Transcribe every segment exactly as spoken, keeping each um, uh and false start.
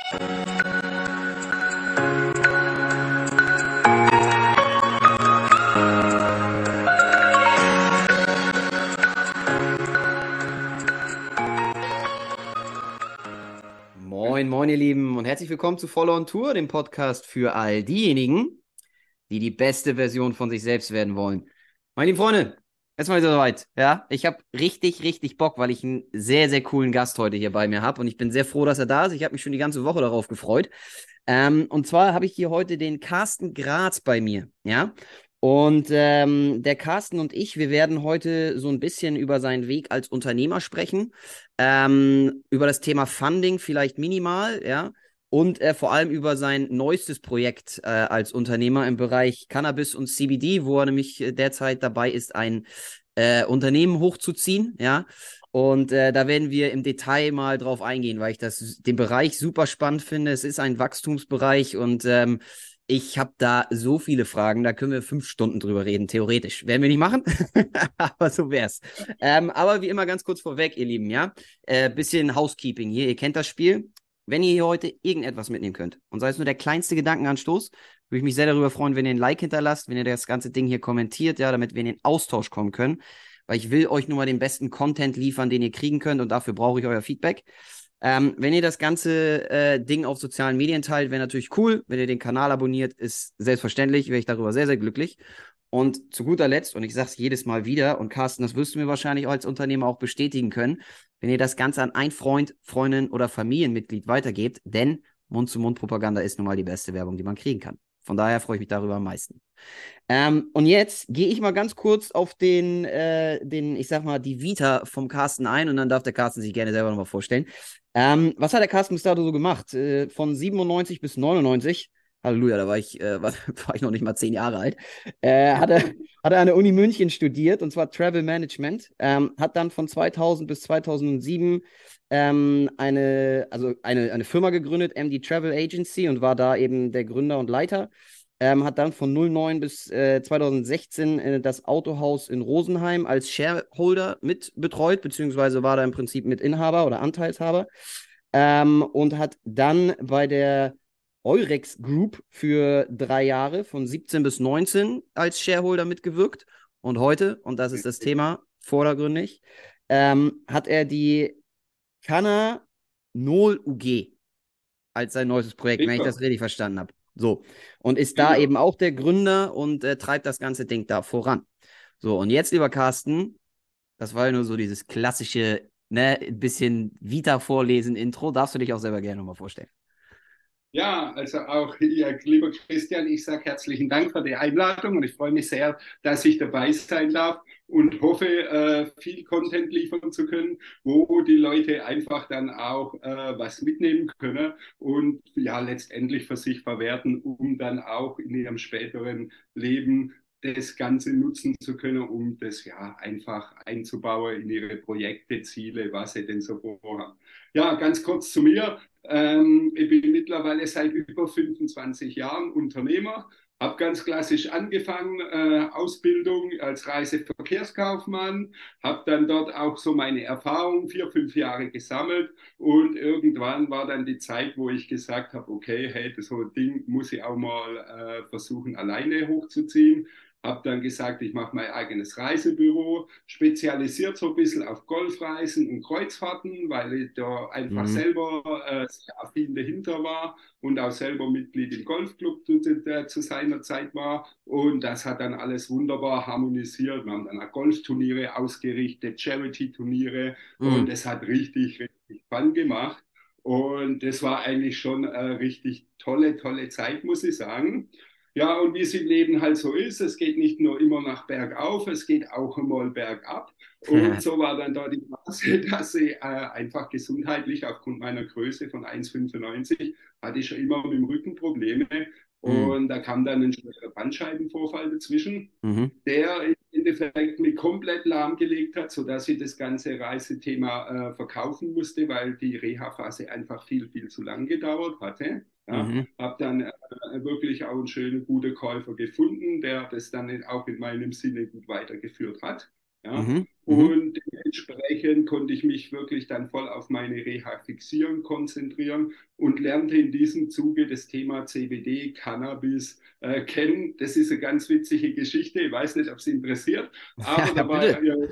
Moin, moin, ihr Lieben, und herzlich willkommen zu Voll on Tour, dem Podcast für all diejenigen, die die beste Version von sich selbst werden wollen. Meine lieben Freunde, erstmal wieder soweit. Ja, ich habe richtig, richtig Bock, weil ich einen sehr, sehr coolen Gast heute hier bei mir habe und ich bin sehr froh, dass er da ist. Ich habe mich schon die ganze Woche darauf gefreut. Ähm, und zwar habe ich hier heute den Carsten Graz bei mir. Ja. Und ähm, der Carsten und ich, wir werden heute so ein bisschen über seinen Weg als Unternehmer sprechen, ähm, über das Thema Funding vielleicht minimal, ja, und äh, vor allem über sein neuestes Projekt äh, als Unternehmer im Bereich Cannabis und C B D, wo er nämlich äh, derzeit dabei ist, ein äh, Unternehmen hochzuziehen, ja. Und äh, da werden wir im Detail mal drauf eingehen, weil ich das, den Bereich super spannend finde. Es ist ein Wachstumsbereich und ähm, ich habe da so viele Fragen, da können wir fünf Stunden drüber reden, theoretisch. Werden wir nicht machen, aber so wär's. Ähm, aber wie immer ganz kurz vorweg, ihr Lieben, ja. Äh, bisschen Housekeeping hier, ihr kennt das Spiel. Wenn ihr hier heute irgendetwas mitnehmen könnt und sei es nur der kleinste Gedankenanstoß, würde ich mich sehr darüber freuen, wenn ihr ein Like hinterlasst, wenn ihr das ganze Ding hier kommentiert, ja, damit wir in den Austausch kommen können, weil ich will euch nur mal den besten Content liefern, den ihr kriegen könnt und dafür brauche ich euer Feedback. Ähm, wenn ihr das ganze äh, Ding auf sozialen Medien teilt, wäre natürlich cool. Wenn ihr den Kanal abonniert, ist selbstverständlich, wäre ich darüber sehr, sehr glücklich. Und zu guter Letzt, und ich sage es jedes Mal wieder, und Carsten, das wirst du mir wahrscheinlich als Unternehmer auch bestätigen können, wenn ihr das Ganze an einen Freund, Freundin oder Familienmitglied weitergebt, denn Mund-zu-Mund-Propaganda ist nun mal die beste Werbung, die man kriegen kann. Von daher freue ich mich darüber am meisten. Ähm, und jetzt gehe ich mal ganz kurz auf den, äh, den, ich sag mal, die Vita vom Carsten ein und dann darf der Carsten sich gerne selber nochmal vorstellen. Ähm, was hat der Carsten bis dato so gemacht? Äh, von siebenundneunzig bis neunundneunzig, Halleluja, da war ich, äh, war, war ich noch nicht mal zehn Jahre alt, äh, hat er, hat er an der Uni München studiert und zwar Travel Management, ähm, hat dann von zweitausend bis zweitausendsieben ähm, eine, also eine, eine Firma gegründet, M D Travel Agency, und war da eben der Gründer und Leiter. Ähm, hat dann von null neun bis äh, zweitausendsechzehn äh, das Autohaus in Rosenheim als Shareholder mit betreut, beziehungsweise war da im Prinzip Mitinhaber oder Anteilshaber. Ähm, und hat dann bei der Eurex Group für drei Jahre von siebzehn bis neunzehn als Shareholder mitgewirkt. Und heute, und das ist das Thema vordergründig, ähm, hat er die Canna Nol U G als sein neues Projekt, wenn ich Mega, das richtig verstanden habe. So. Und ist da mega. eben auch der Gründer und äh, treibt das ganze Ding da voran. So, und jetzt, lieber Carsten, das war ja nur so dieses klassische, ne, bisschen Vita vorlesen, Intro. Darfst du dich auch selber gerne nochmal vorstellen? Ja, also auch ja, lieber Christian, ich sage herzlichen Dank für die Einladung und ich freue mich sehr, dass ich dabei sein darf und hoffe, äh, viel Content liefern zu können, wo die Leute einfach dann auch äh, was mitnehmen können und ja letztendlich für sich verwerten, um dann auch in ihrem späteren Leben das Ganze nutzen zu können, um das ja einfach einzubauen in ihre Projekte, Ziele, was sie denn so vorhaben. Ja, ganz kurz zu mir. Ähm, ich bin mittlerweile seit über fünfundzwanzig Jahren Unternehmer, habe ganz klassisch angefangen, äh, Ausbildung als Reiseverkehrskaufmann, habe dann dort auch so meine Erfahrungen vier, fünf Jahre gesammelt und irgendwann war dann die Zeit, wo ich gesagt habe, okay, hey, das so ein Ding muss ich auch mal äh, versuchen, alleine hochzuziehen. Habe dann gesagt, ich mache mein eigenes Reisebüro, spezialisiert so ein bisschen auf Golfreisen und Kreuzfahrten, weil ich da einfach Mhm. selber äh, sehr affin dahinter war und auch selber Mitglied im Golfclub zu, zu, zu seiner Zeit war. Und das hat dann alles wunderbar harmonisiert. Wir haben dann auch Golfturniere ausgerichtet, Charity-Turniere und Mhm. es hat richtig, richtig Fun gemacht. Und das war eigentlich schon eine richtig tolle, tolle Zeit, muss ich sagen. Ja, und wie es im Leben halt so ist, es geht nicht nur immer nach bergauf, es geht auch einmal bergab. Und so war dann da die Phase, dass ich äh, einfach gesundheitlich aufgrund meiner Größe von eins Komma fünfundneunzig hatte ich schon immer mit dem Rücken Probleme. Mhm. Und da kam dann ein schwerer Bandscheibenvorfall dazwischen, Mhm. der im Endeffekt mich komplett lahmgelegt hat, sodass ich das ganze Reisethema äh, verkaufen musste, weil die Reha-Phase einfach viel, viel zu lang gedauert hatte. Ja, Mhm. habe dann äh, wirklich auch einen schönen, guten Käufer gefunden, der das dann auch in meinem Sinne gut weitergeführt hat. Ja? Mhm. Mhm. Und dementsprechend konnte ich mich wirklich dann voll auf meine Reha fixieren, konzentrieren und lernte in diesem Zuge das Thema C B D, Cannabis äh, kennen. Das ist eine ganz witzige Geschichte. Ich weiß nicht, ob es interessiert, aber Ja, da war, bitte. ja,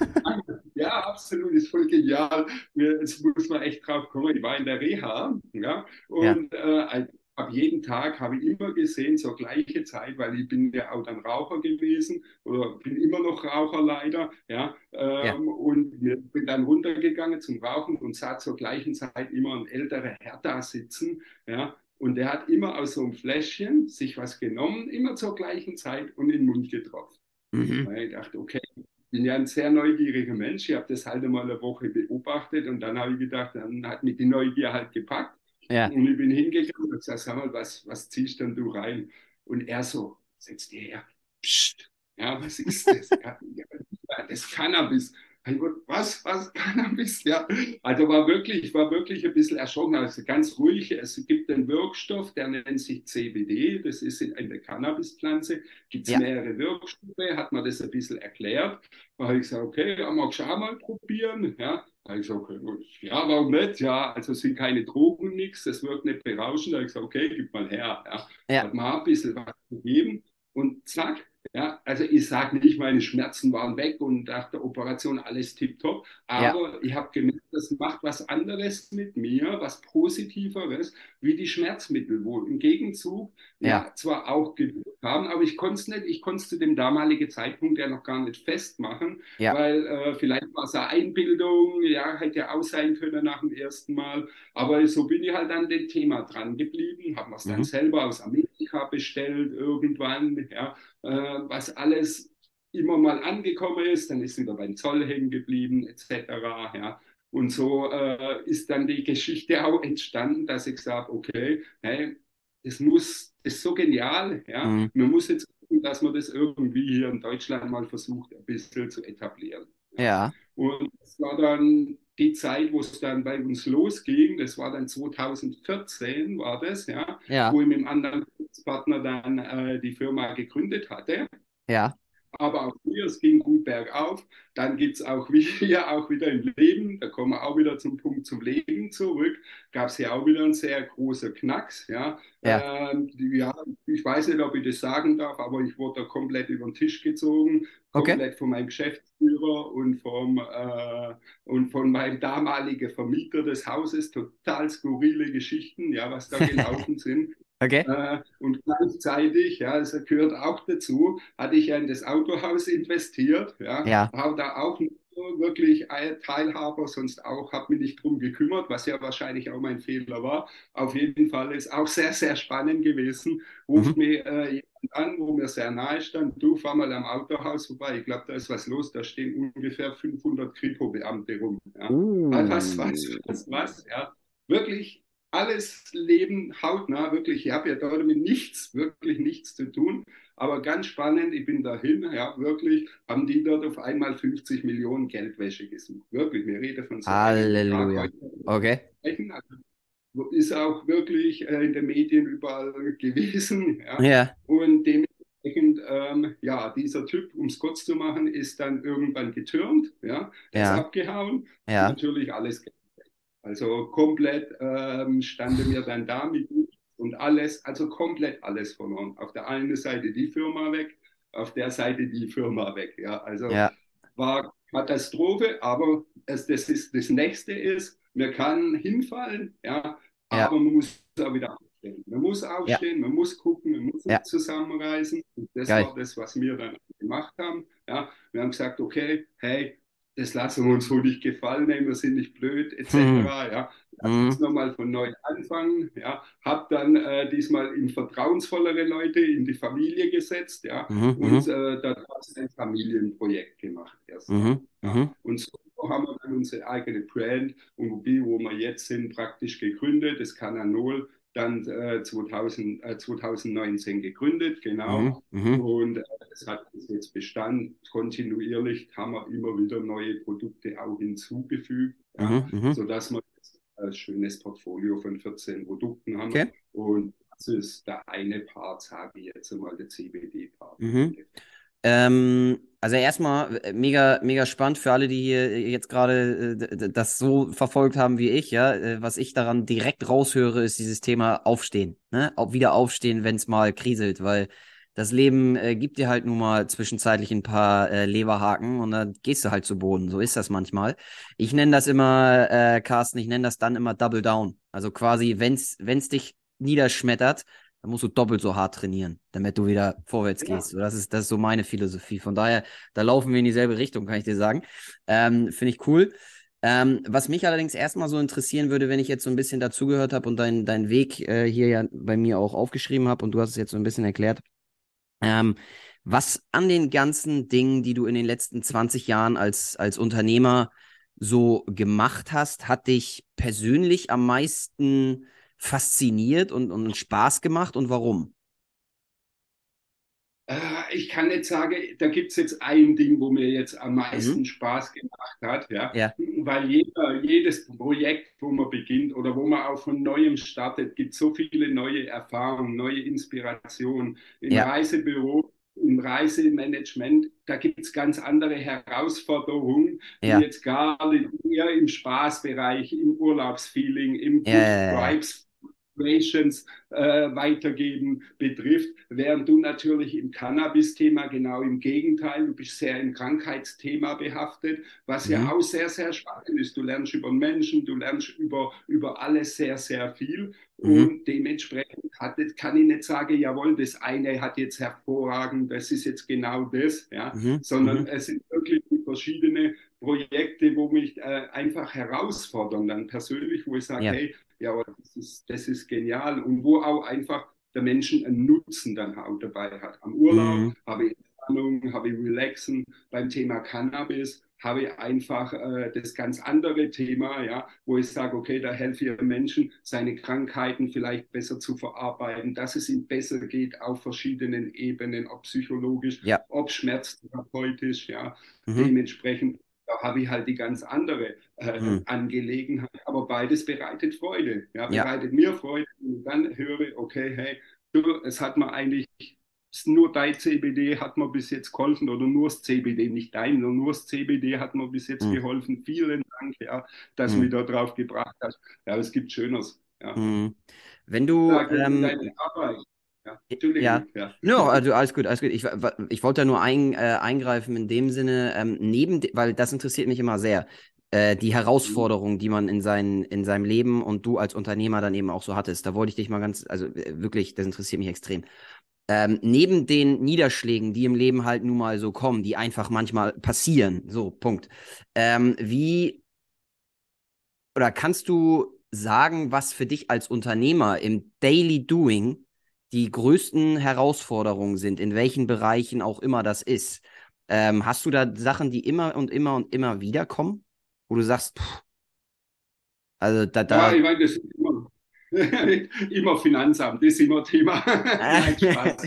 ja, absolut, ist voll genial. Jetzt muss man echt drauf kommen. Ich war in der Reha, ja, Ja, und äh, ab jeden Tag habe ich immer gesehen, zur gleichen Zeit, weil ich bin ja auch dann Raucher gewesen oder bin immer noch Raucher leider, ja, ja. ähm, und bin dann runtergegangen zum Rauchen und sah zur gleichen Zeit immer ein älterer Herr da sitzen, ja, und der hat immer aus so einem Fläschchen sich was genommen, immer zur gleichen Zeit und in den Mund getroffen. Mhm. Und ich dachte, okay, ich bin ja ein sehr neugieriger Mensch. Ich habe das halt einmal eine Woche beobachtet und dann habe ich gedacht, dann hat mich die Neugier halt gepackt. Ja. Und ich bin hingegangen und gesagt, sag mal, was, was ziehst denn du rein? Und er so, setz dir her. Psst. Ja, was ist das? Ja, ja, das Cannabis. Was, was, Cannabis? Ja, also war wirklich, war wirklich ein bisschen erschrocken. Also ganz ruhig. Es gibt einen Wirkstoff, der nennt sich C B D. Das ist in der Cannabispflanze. Gibt es Ja. mehrere Wirkstoffe? Hat man das ein bisschen erklärt? Da habe ich gesagt, okay, ja, magst du auch mal probieren? Ja, da habe ich gesagt, okay, ja, warum nicht? Ja, also es sind keine Drogen, nichts. Das wirkt nicht berauschend. Da habe ich gesagt, okay, gib mal her. Ja, Ja. hat man ein bisschen was gegeben und zack. Ja, also ich sage nicht, meine Schmerzen waren weg und nach der Operation alles tipptopp, Ja. aber ich habe gemerkt, das macht was anderes mit mir, was Positiveres, wie die Schmerzmittel, wo im Gegenzug Ja. ja zwar auch gewirkt haben, aber ich konnte es nicht, ich konnte es zu dem damaligen Zeitpunkt ja noch gar nicht festmachen, Ja. weil äh, vielleicht war es eine Einbildung, ja, hätte ja auch sein können nach dem ersten Mal, aber so bin ich halt an dem Thema dran geblieben, habe mir es dann Mhm. selber aus Amerika bestellt irgendwann, ja, äh, was alles immer mal angekommen ist, dann ist wieder beim Zoll hängen geblieben, et cetera. Ja. Und so äh, ist dann die Geschichte auch entstanden, dass ich sage, okay, hey, das muss, das ist so genial, ja. Mhm. Man muss jetzt gucken, dass man das irgendwie hier in Deutschland mal versucht, ein bisschen zu etablieren. Ja. Ja. Und das war dann die Zeit, wo es dann bei uns losging. Das war dann zweitausendvierzehn, war das, ja, Ja. wo ich mit einem anderen Partner dann äh, die Firma gegründet hatte. Ja. Aber auch hier, es ging gut bergauf. Dann gibt es auch hier auch wieder im Leben, da kommen wir auch wieder zum Punkt zum Leben zurück, gab es hier auch wieder einen sehr großen Knacks. Ja. Ja. Ähm, die, ja, ich weiß nicht, ob ich das sagen darf, aber ich wurde da komplett über den Tisch gezogen, Okay. komplett von meinem Geschäftsführer und, vom, äh, und von meinem damaligen Vermieter des Hauses. Total skurrile Geschichten, ja, was da gelaufen sind. Okay. Äh, und gleichzeitig, ja, es gehört auch dazu, hatte ich ja in das Autohaus investiert, ja, Ja. habe da auch nicht so wirklich Teilhaber, sonst auch, habe mich nicht drum gekümmert, was ja wahrscheinlich auch mein Fehler war. Auf jeden Fall ist auch sehr, sehr spannend gewesen. Ruft Mhm. mir äh, jemand an, wo mir sehr nahe stand, du fahr mal am Autohaus vorbei, ich glaube, da ist was los, da stehen ungefähr fünfhundert Kripo-Beamte rum. Ja. Was, was, Uh. was, was, ja. Wirklich alles Leben hautnah, wirklich, ich habe ja damit nichts, wirklich nichts zu tun, aber ganz spannend, ich bin dahin, ja, wirklich, haben die dort auf einmal fünfzig Millionen Geldwäsche gesucht, wirklich, wir reden von so einem Betrag Halleluja. heute, Okay. also, ist auch wirklich äh, in den Medien überall gewesen, ja, Ja. und dementsprechend, ähm, ja, dieser Typ, um es kurz zu machen, ist dann irgendwann getürmt, ja, der ist Ja. abgehauen, Ja. natürlich alles. Also komplett ähm, standen wir dann da mit und alles, also komplett alles verloren. Auf der einen Seite die Firma weg, auf der Seite die Firma weg. Ja, also Ja. war Katastrophe, aber es, das, ist, das Nächste ist, man kann hinfallen, ja, Ja. aber man muss auch wieder aufstehen. Man muss Ja. aufstehen, man muss gucken, man muss sich Ja. zusammenreißen. Und das war Geil. das, was wir dann gemacht haben. Ja, wir haben gesagt, okay, hey, das lassen wir uns so nicht gefallen, wir sind nicht blöd, Hm. et cetera. Ja, lass uns Hm. nochmal von neu anfangen. Ja, hab dann äh, diesmal in vertrauensvollere Leute in die Familie gesetzt, ja, Mhm. und Mhm. äh, daraus ein Familienprojekt gemacht erstmal. Mhm. Ja. Mhm. Und so haben wir dann unsere eigene Brand und Mobil, wo wir jetzt sind, praktisch gegründet, das Cananol, dann äh, zweitausend, äh, zweitausendneunzehn gegründet, genau. Mhm. Mhm. Und äh, es hat jetzt Bestand. Kontinuierlich haben wir immer wieder neue Produkte auch hinzugefügt, ja, Mhm. Mhm. sodass wir jetzt ein schönes Portfolio von vierzehn Produkten haben. Okay. Und das ist der eine Part, sage ich jetzt einmal, der C B D-Part. Mhm. Ähm, also erstmal äh, mega, mega spannend für alle, die hier äh, jetzt gerade äh, d- das so verfolgt haben wie ich, ja. Äh, was ich daran direkt raushöre, ist dieses Thema Aufstehen, ne? Auch wieder aufstehen, wenn es mal kriselt, weil das Leben äh, gibt dir halt nun mal zwischenzeitlich ein paar äh, Leberhaken und dann gehst du halt zu Boden. So ist das manchmal. Ich nenne das immer, äh, Carsten, ich nenne das dann immer Double Down. Also quasi, wenn's, wenn's dich niederschmettert, dann musst du doppelt so hart trainieren, damit du wieder vorwärts Ja. gehst. So, das ist, das ist so meine Philosophie. Von daher, da laufen wir in dieselbe Richtung, kann ich dir sagen. Ähm, finde ich cool. Ähm, was mich allerdings erstmal so interessieren würde, wenn ich jetzt so ein bisschen dazugehört habe und deinen dein Weg äh, hier ja bei mir auch aufgeschrieben habe und du hast es jetzt so ein bisschen erklärt, ähm, was an den ganzen Dingen, die du in den letzten zwanzig Jahren als, als Unternehmer so gemacht hast, hat dich persönlich am meisten fasziniert und, und Spaß gemacht und warum? Äh, Ich kann nicht sagen, da gibt es jetzt ein Ding, wo mir jetzt am Mhm. meisten Spaß gemacht hat, ja, Ja, weil jeder, jedes Projekt, wo man beginnt oder wo man auch von Neuem startet, gibt so viele neue Erfahrungen, neue Inspirationen im ja, Reisebüro, im Reisemanagement. Da gibt es ganz andere Herausforderungen, die ja, jetzt gar nicht eher im Spaßbereich, im Urlaubsfeeling, im ja, Good ja, ja. Vibes Operations äh, weitergeben betrifft, während du natürlich im Cannabis-Thema genau im Gegenteil, du bist sehr im Krankheitsthema behaftet, was ja Mhm. auch sehr, sehr spannend ist. Du lernst über Menschen, du lernst über, über alles sehr, sehr viel Mhm. und dementsprechend hat, kann ich nicht sagen, jawohl, das eine hat jetzt hervorragend, das ist jetzt genau das, ja, Mhm. sondern Mhm. es sind wirklich verschiedene Projekte, wo mich äh, einfach herausfordern, dann persönlich, wo ich sage, Ja. hey, ja, aber das ist, das ist genial. Und wo auch einfach der Menschen einen Nutzen dann auch dabei hat. Am Urlaub Mhm. habe ich Entspannung, habe ich Relaxen. Beim Thema Cannabis habe ich einfach äh, das ganz andere Thema, ja, wo ich sage, okay, da helfe ich Menschen, seine Krankheiten vielleicht besser zu verarbeiten, dass es ihm besser geht auf verschiedenen Ebenen, ob psychologisch, Ja. ob schmerztherapeutisch, ja. Mhm. Dementsprechend da habe ich halt die ganz andere äh, Mhm. Angelegenheit. Aber beides bereitet Freude. Ja, Ja. bereitet mir Freude. Und dann höre, okay, hey, du, es hat mir eigentlich nur dein C B D hat mir bis jetzt geholfen oder nur das C B D, nicht dein, sondern nur das C B D hat mir bis jetzt Mhm. geholfen. Vielen Dank, ja, dass du mich Mhm. da drauf gebracht hast. Ja, es gibt Schöneres. Ja. Mhm. Wenn du, Sag in deine ähm, Arbeit. Ja, ja, Entschuldigung, ja. no, also alles gut, alles gut. Ich, wa- ich wollte da nur ein, äh, eingreifen in dem Sinne, ähm, neben, de- weil das interessiert mich immer sehr, äh, die Herausforderungen, die man in, sein, in seinem Leben und du als Unternehmer dann eben auch so hattest. Da wollte ich dich mal ganz, also äh, wirklich, das interessiert mich extrem. Ähm, neben den Niederschlägen, die im Leben halt nun mal so kommen, die einfach manchmal passieren, so, Punkt. Ähm, wie oder kannst du sagen, was für dich als Unternehmer im Daily Doing die größten Herausforderungen sind, in welchen Bereichen auch immer das ist? Ähm, hast du da Sachen, die immer und immer und immer wieder kommen, wo du sagst, pff, also da, Ja, da, ich meine, das ist immer, immer Finanzamt, das ist immer Thema. Nein, Spaß.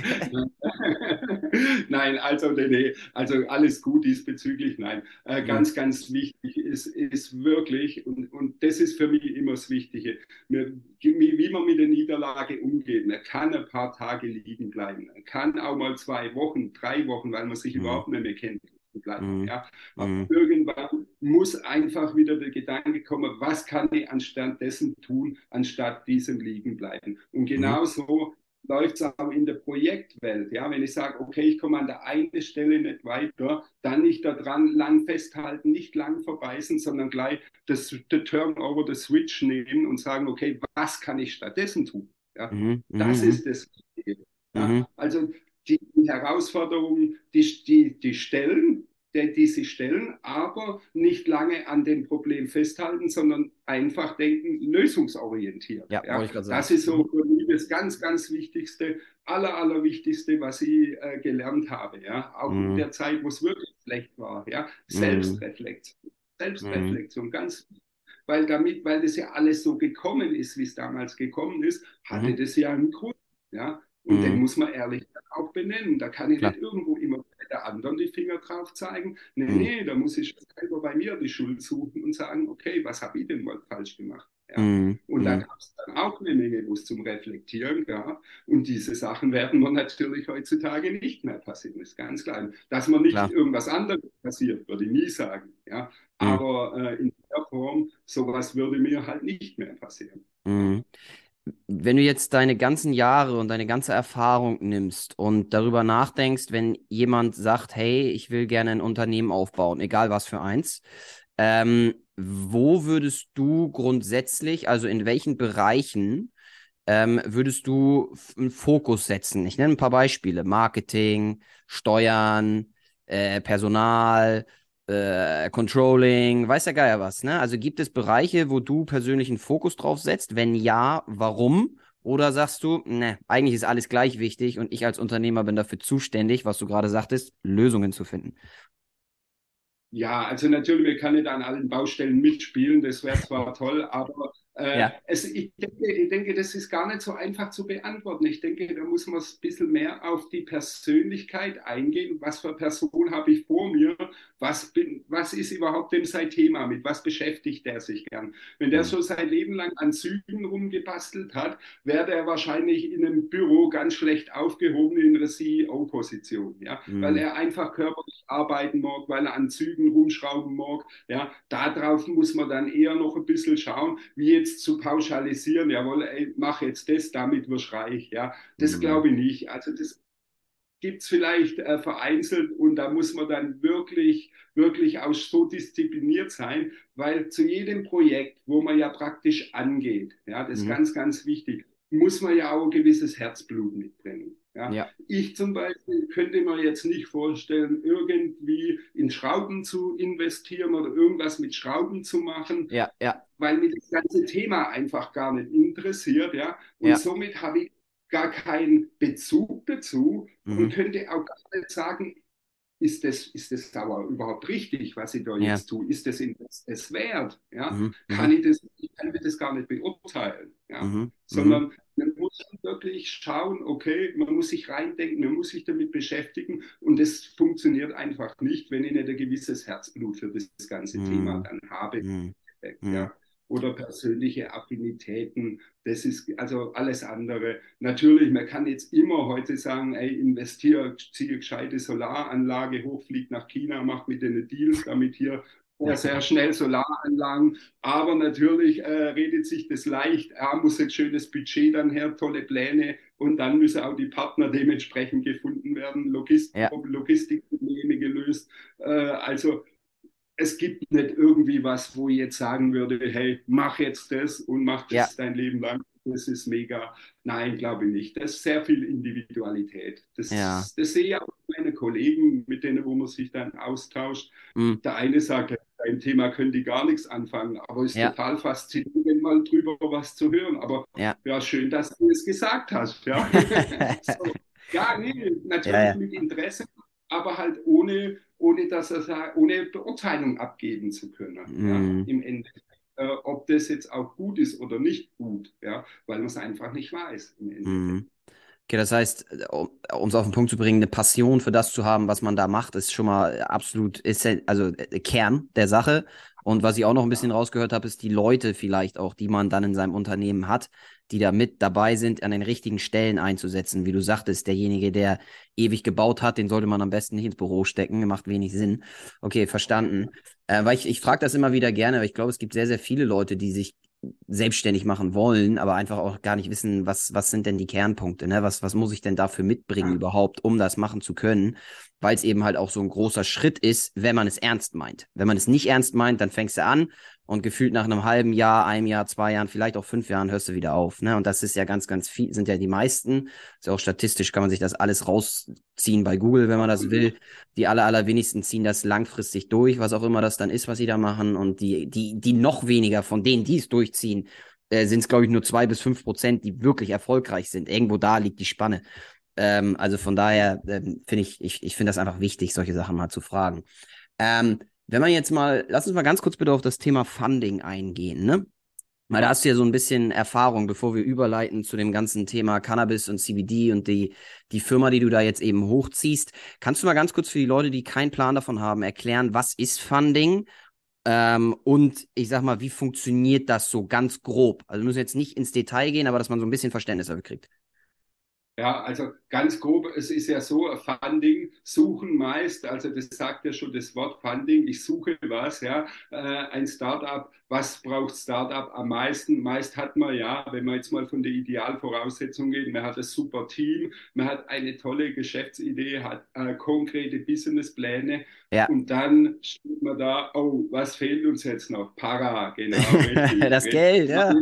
Nein, also, nee, nee, also alles gut diesbezüglich. Nein, äh, Mhm. ganz, ganz wichtig ist, ist wirklich, und, und das ist für mich immer das Wichtige, mir, wie, wie man mit der Niederlage umgeht. Man kann ein paar Tage liegen bleiben, man kann auch mal zwei Wochen, drei Wochen, weil man sich Mhm. überhaupt nicht mehr kennt, bleiben. Mhm. Ja. Aber Mhm. irgendwann muss einfach wieder der Gedanke kommen, was kann ich anstatt dessen tun, anstatt diesem liegen bleiben. Und Mhm. genauso läuft es auch in der Projektwelt. Ja, wenn ich sage, okay, ich komme an der einen Stelle nicht weiter, dann nicht daran lang festhalten, nicht lang verbeißen, sondern gleich das, das Turnover, das Switch nehmen und sagen, okay, was kann ich stattdessen tun? Ja, Mhm. das Mhm. ist das Wichtige. Ja, Mhm. also die Herausforderungen, die, die, die stellen, die, die sie stellen, aber nicht lange an dem Problem festhalten, sondern einfach denken, lösungsorientiert. Ja, wollte Ja, ich gerade sagen. das ist so Mhm. für mich das ganz, ganz Wichtigste, aller, allerwichtigste, was ich äh, gelernt habe. Ja, auch in Mhm. der Zeit, wo es wirklich schlecht war. Ja, Mhm. Selbstreflexion, Mhm. Selbstreflexion, ganz wichtig. Weil damit, weil das ja alles so gekommen ist, wie es damals gekommen ist, hatte Mhm. das ja einen Grund. Ja, und den Mhm. muss man ehrlich auch benennen. Da kann ich Klar. nicht irgendwo immer bei der anderen die Finger drauf zeigen. Nee, Mhm. nee, da muss ich selber bei mir die Schuld suchen und sagen, okay, was habe ich denn mal falsch gemacht? Ja. Mhm. Und da Mhm. gab es auch eine Menge, wo es zum Reflektieren gab. Und diese Sachen werden mir natürlich heutzutage nicht mehr passieren, ist ganz klar. Dass man nicht Klar. irgendwas anderes passiert, würde ich nie sagen. Ja? Mhm. Aber äh, in der Form, sowas würde mir halt nicht mehr passieren. Ja? Mhm. Wenn du jetzt deine ganzen Jahre und deine ganze Erfahrung nimmst und darüber nachdenkst, wenn jemand sagt, hey, ich will gerne ein Unternehmen aufbauen, egal was für eins, ähm, wo würdest du grundsätzlich, also in welchen Bereichen, ähm, würdest du f- einen Fokus setzen? Ich nenne ein paar Beispiele. Marketing, Steuern, äh, Personal, äh, Controlling, weiß der Geier was, ne? Also gibt es Bereiche, wo du persönlich einen Fokus drauf setzt? Wenn ja, warum? Oder sagst du, ne, eigentlich ist alles gleich wichtig und ich als Unternehmer bin dafür zuständig, was du gerade sagtest, Lösungen zu finden? Ja, also natürlich, wir kann nicht an allen Baustellen mitspielen, das wäre zwar toll, aber äh, Ja. es, ich, denke, ich denke, das ist gar nicht so einfach zu beantworten. Ich denke, da muss man ein bisschen mehr auf die Persönlichkeit eingehen. Was für eine Person habe ich vor mir? Was, bin, was ist überhaupt dem sein Thema? Mit was beschäftigt er sich gern? Wenn der Mhm. so sein Leben lang an Zügen rumgebastelt hat, wäre der wahrscheinlich in einem Büro ganz schlecht aufgehoben in einer C E O-Position, ja, weil Mhm. er einfach körperlich arbeiten mag, weil er an Zügen rumschrauben mag, ja, darauf muss man dann eher noch ein bisschen schauen, wie jetzt zu pauschalisieren, jawohl, ey, mach jetzt das, damit wirst reich, ja, das Mhm. glaube ich nicht, also das gibt es vielleicht äh, vereinzelt und da muss man dann wirklich, wirklich auch so diszipliniert sein, weil zu jedem Projekt, wo man ja praktisch angeht, ja, das ist Mhm. ganz, ganz wichtig, muss man ja auch ein gewisses Herzblut mitbringen. Ja. Ja. Ich zum Beispiel könnte mir jetzt nicht vorstellen, irgendwie in Schrauben zu investieren oder irgendwas mit Schrauben zu machen, Ja. Ja. weil mich das ganze Thema einfach gar nicht interessiert. Ja. Und Ja. somit habe ich gar keinen Bezug dazu und Mhm. könnte auch gar nicht sagen, ist das, ist das aber überhaupt richtig, was ich da Ja. jetzt tue? Ist das es wert? Ja? Mhm. Kann Mhm. ich das, ich kann mir das gar nicht beurteilen. Ja? Mhm. Mhm. Sondern man muss wirklich schauen, okay, man muss sich reindenken, man muss sich damit beschäftigen und das funktioniert einfach nicht, wenn ich nicht ein gewisses Herzblut für das ganze Thema Mhm. dann habe. Mhm. Mhm. Ja? Oder persönliche Affinitäten, das ist also alles andere. Natürlich, man kann jetzt immer heute sagen, ey, investiere, ziehe gescheite Solaranlage hoch, fliegt nach China, macht mit den Deals, damit hier sehr, sehr schnell Solaranlagen. Aber natürlich äh, redet sich das leicht, ja, muss ein schönes Budget dann her, tolle Pläne und dann müssen auch die Partner dementsprechend gefunden werden, Logist Ja. Logistikprobleme gelöst. Äh, also es gibt nicht irgendwie was, wo ich jetzt sagen würde, hey, mach jetzt das und mach Ja. das dein Leben lang. Das ist mega. Nein, glaube ich nicht. Das ist sehr viel Individualität. Ja. Das, das sehe ich auch meine Kollegen, mit denen, wo man sich dann austauscht. Mhm. Der eine sagt, ein Thema könnte ich gar nichts anfangen, aber ist Ja. total faszinierend, mal drüber was zu hören. Aber Ja. ja, schön, dass du es gesagt hast. Ja, so. Ja, nee, Ja, natürlich ja. mit Interesse, aber halt ohne, ohne, dass er sagt, ohne Beurteilung abgeben zu können. Ja, Mhm. im Endeffekt, äh, ob das jetzt auch gut ist oder nicht gut, ja, weil man es einfach nicht weiß im Endeffekt. Mhm. Okay, das heißt, um es auf den Punkt zu bringen, eine Passion für das zu haben, was man da macht, ist schon mal absolut, ist also äh, Kern der Sache. Und was ich auch noch ein bisschen Ja, rausgehört habe, ist die Leute vielleicht auch, die man dann in seinem Unternehmen hat, die da mit dabei sind, an den richtigen Stellen einzusetzen. Wie du sagtest, derjenige, der ewig gebaut hat, den sollte man am besten nicht ins Büro stecken, macht wenig Sinn. Okay, verstanden. Äh, weil ich, ich frage das immer wieder gerne, weil ich glaube, es gibt sehr, sehr viele Leute, die sich selbstständig machen wollen, aber einfach auch gar nicht wissen, was, was sind denn die Kernpunkte, ne? Was, was muss ich denn dafür mitbringen ja, überhaupt, um das machen zu können? Weil es eben halt auch so ein großer Schritt ist, wenn man es ernst meint. Wenn man es nicht ernst meint, dann fängst du an und gefühlt nach einem halben Jahr, einem Jahr, zwei Jahren, vielleicht auch fünf Jahren hörst du wieder auf, ne? Und das ist ja ganz, ganz viel, sind ja die meisten. Ist ja auch statistisch, kann man sich das alles rausziehen bei Google, wenn man das absolut. will. Die aller, allerwenigsten ziehen das langfristig durch, was auch immer das dann ist, was sie da machen. Und die, die, die noch weniger von denen, die es durchziehen, äh, sind es, glaube ich, nur zwei bis fünf Prozent, die wirklich erfolgreich sind. Irgendwo da liegt die Spanne. Ähm, also von daher ähm, finde ich, ich, ich finde das einfach wichtig, solche Sachen mal zu fragen. Ähm, wenn man jetzt mal, lass uns mal ganz kurz bitte auf das Thema Funding eingehen, ne? Weil da Ja. hast du ja so ein bisschen Erfahrung, bevor wir überleiten zu dem ganzen Thema Cannabis und C B D und die, die Firma, die du da jetzt eben hochziehst. Kannst du mal ganz kurz für die Leute, die keinen Plan davon haben, erklären, was ist Funding Ähm, und ich sag mal, wie funktioniert das so ganz grob? Also wir müssen jetzt nicht ins Detail gehen, aber dass man so ein bisschen Verständnis dafür kriegt. Ja, also ganz grob, es ist ja so, Funding suchen meist, also das sagt ja schon das Wort Funding, ich suche was, ja, äh, ein Startup, was braucht Startup am meisten? Meist hat man ja, wenn man jetzt mal von der Idealvoraussetzung geht, man hat ein super Team, man hat eine tolle Geschäftsidee, hat äh, konkrete Businesspläne Ja. und dann steht man da, oh, was fehlt uns jetzt noch? Para, genau, richtig. Das Geld, ja.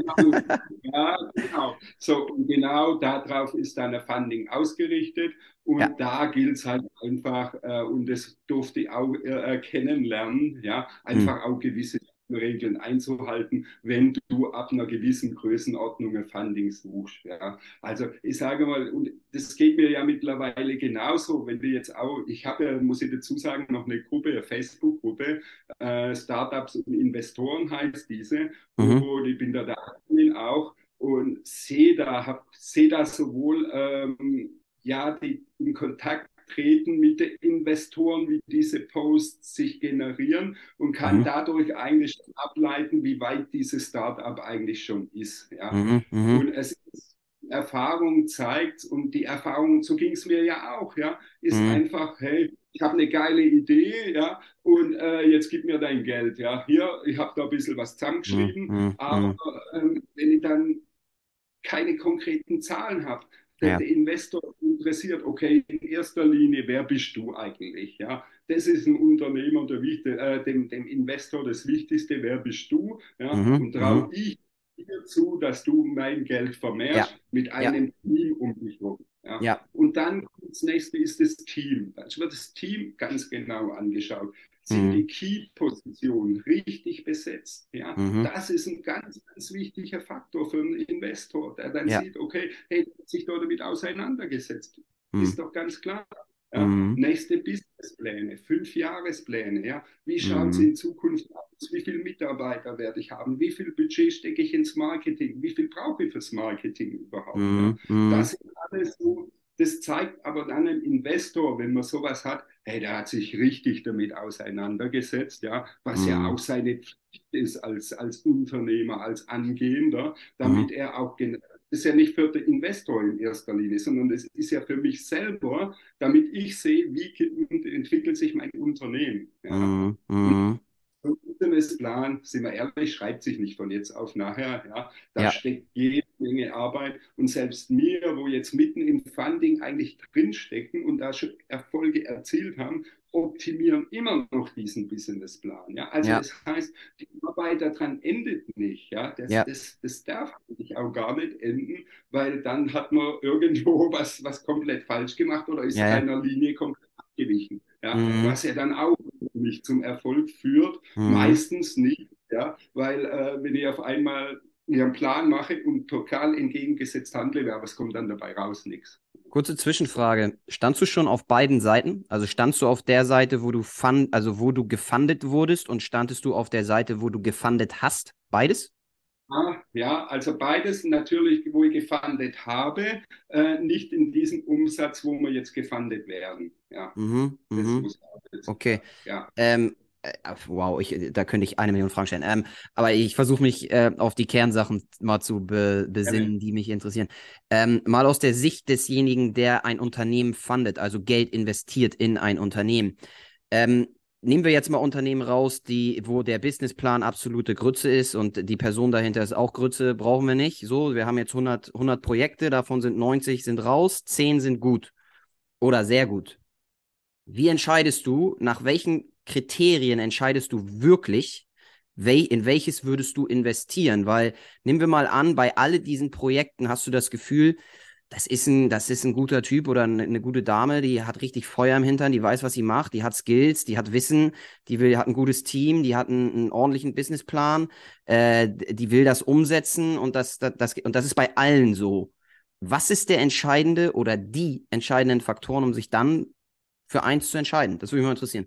Ja, genau. So, und genau darauf ist dann ein Funding ausgerichtet. Ja. Und da gilt es halt einfach, äh, und das durfte ich auch äh, kennenlernen, ja, Hm. einfach auch gewisse Regeln einzuhalten, wenn du ab einer gewissen Größenordnung ein Funding suchst. Ja. Also ich sage mal, und das geht mir ja mittlerweile genauso, wenn wir jetzt auch, ich habe ja, muss ich dazu sagen, noch eine Gruppe, eine Facebook-Gruppe, äh, Startups und Investoren heißt diese, Mhm. und ich bin da der Admin auch und sehe da, hab, sehe da sowohl ähm, ja, die in Kontakt treten mit den Investoren, wie diese Posts sich generieren und kann Mhm. dadurch eigentlich ableiten, wie weit dieses Startup eigentlich schon ist. Ja. Mhm. Mhm. Und es ist, Erfahrung zeigt, und die Erfahrung, so ging es mir ja auch, ja, ist Mhm. einfach, hey, ich habe eine geile Idee, ja, und äh, jetzt gib mir dein Geld, ja. Hier, ich habe da ein bisschen was Mhm. zusammengeschrieben, Mhm. aber Mhm. ähm, wenn ich dann keine konkreten Zahlen habe. Der, Ja. der Investor interessiert, okay, in erster Linie, wer bist du eigentlich? Ja, das ist ein Unternehmer, der, äh, dem, dem Investor das Wichtigste, wer bist du? Ja, Mhm. und traue Mhm. ich dir zu, dass du mein Geld Ja. vermehrst mit Ja. einem Team um dich herum. Ja. Ja. Und dann das nächste ist das Team. Dann wird das Team ganz genau angeschaut. Sind Mhm. die Key-Positionen richtig besetzt? Ja, Mhm. das ist ein ganz, ganz wichtiger Faktor für einen Investor, der dann Ja. sieht, okay, hey, der hat sich da damit auseinandergesetzt. Mhm. Ist doch ganz klar. Ja, Mhm. nächste Businesspläne, Fünfjahrespläne. Ja. Wie schaut es Mhm. in Zukunft aus? Wie viele Mitarbeiter werde ich haben? Wie viel Budget stecke ich ins Marketing? Wie viel brauche ich fürs Marketing überhaupt? Ja. Mhm. Mhm. Das ist alles so. Das zeigt aber dann einem Investor, wenn man sowas hat, hey, der hat sich richtig damit auseinandergesetzt, ja, was ja auch Mhm. seine Pflicht ist als, als Unternehmer, als Angehender, damit Mhm. er auch, das ist ja nicht für den Investor in erster Linie, sondern das ist ja für mich selber, damit ich sehe, wie entwickelt sich mein Unternehmen. Ja. Mhm. Und Mhm. so ein Businessplan, sind wir ehrlich, schreibt sich nicht von jetzt auf nachher. Ja. Da Ja. steckt jede Menge Arbeit. Und selbst mir, wo jetzt mitten im Funding eigentlich drinstecken und da schon Erfolge erzielt haben, optimieren immer noch diesen Businessplan. Ja. Also Ja. das heißt, die Arbeit daran endet nicht. Ja. Das, Ja. das, das darf eigentlich auch gar nicht enden, weil dann hat man irgendwo was, was komplett falsch gemacht oder ist Ja. Ja. einer Linie komplett abgewichen. Ja. Mhm. Was ja dann auch nicht zum Erfolg führt. Mhm. Meistens nicht, ja, weil äh, wenn ich auf einmal mir einen Plan mache und total entgegengesetzt handle, ja, was kommt dann dabei raus? Nichts. Kurze Zwischenfrage. Standst du schon auf beiden Seiten? Also standst du auf der Seite, wo du fund, also wo du gefundet wurdest und standest du auf der Seite, wo du gefundet hast? Beides? Ah, ja, also beides natürlich, wo ich gefundet habe, äh, nicht in diesem Umsatz, wo wir jetzt gefundet werden. Ja, Mhm. das Mhm. muss ich auch dazu Okay. sagen. Ja. Ähm, äh, wow, ich, da könnte ich eine Million Fragen stellen. Ähm, aber ich versuche mich äh, auf die Kernsachen mal zu be Gerne. besinnen, die mich interessieren. Ähm, mal aus der Sicht desjenigen, der ein Unternehmen fundet, also Geld investiert in ein Unternehmen. Ähm, nehmen wir jetzt mal Unternehmen raus, die, wo der Businessplan absolute Grütze ist und die Person dahinter ist auch Grütze, brauchen wir nicht. So, wir haben jetzt hundert, hundert Projekte, davon sind neunzig sind raus, zehn sind gut oder sehr gut. Wie entscheidest du, nach welchen Kriterien entscheidest du wirklich, wel in welches würdest du investieren? Weil, nehmen wir mal an, bei all diesen Projekten hast du das Gefühl, das ist ein, das ist ein guter Typ oder eine, eine gute Dame, die hat richtig Feuer im Hintern, die weiß, was sie macht, die hat Skills, die hat Wissen, die will, hat ein gutes Team, die hat einen, einen ordentlichen Businessplan, äh, die will das umsetzen und das, das, das, und das ist bei allen so. Was ist der entscheidende oder die entscheidenden Faktoren, um sich dann für eins zu entscheiden? Das würde mich mal interessieren.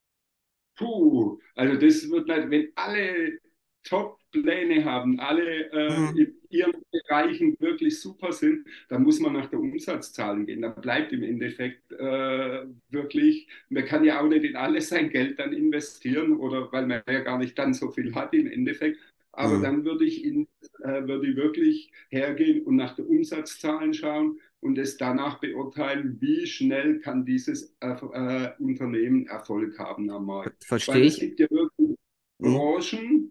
Puh, also das wird nicht, wenn alle Top-Pläne haben, alle äh, Mhm. in ihren Bereichen wirklich super sind, dann muss man nach der Umsatzzahlen gehen. Da bleibt im Endeffekt äh, wirklich, man kann ja auch nicht in alles sein Geld dann investieren oder weil man ja gar nicht dann so viel hat im Endeffekt. Aber Mhm. dann würde ich, in, äh, würde ich wirklich hergehen und nach den Umsatzzahlen schauen und es danach beurteilen, wie schnell kann dieses äh, äh, Unternehmen Erfolg haben am Markt. Weil Verstehe es ich. gibt ja wirklich Mhm. Branchen,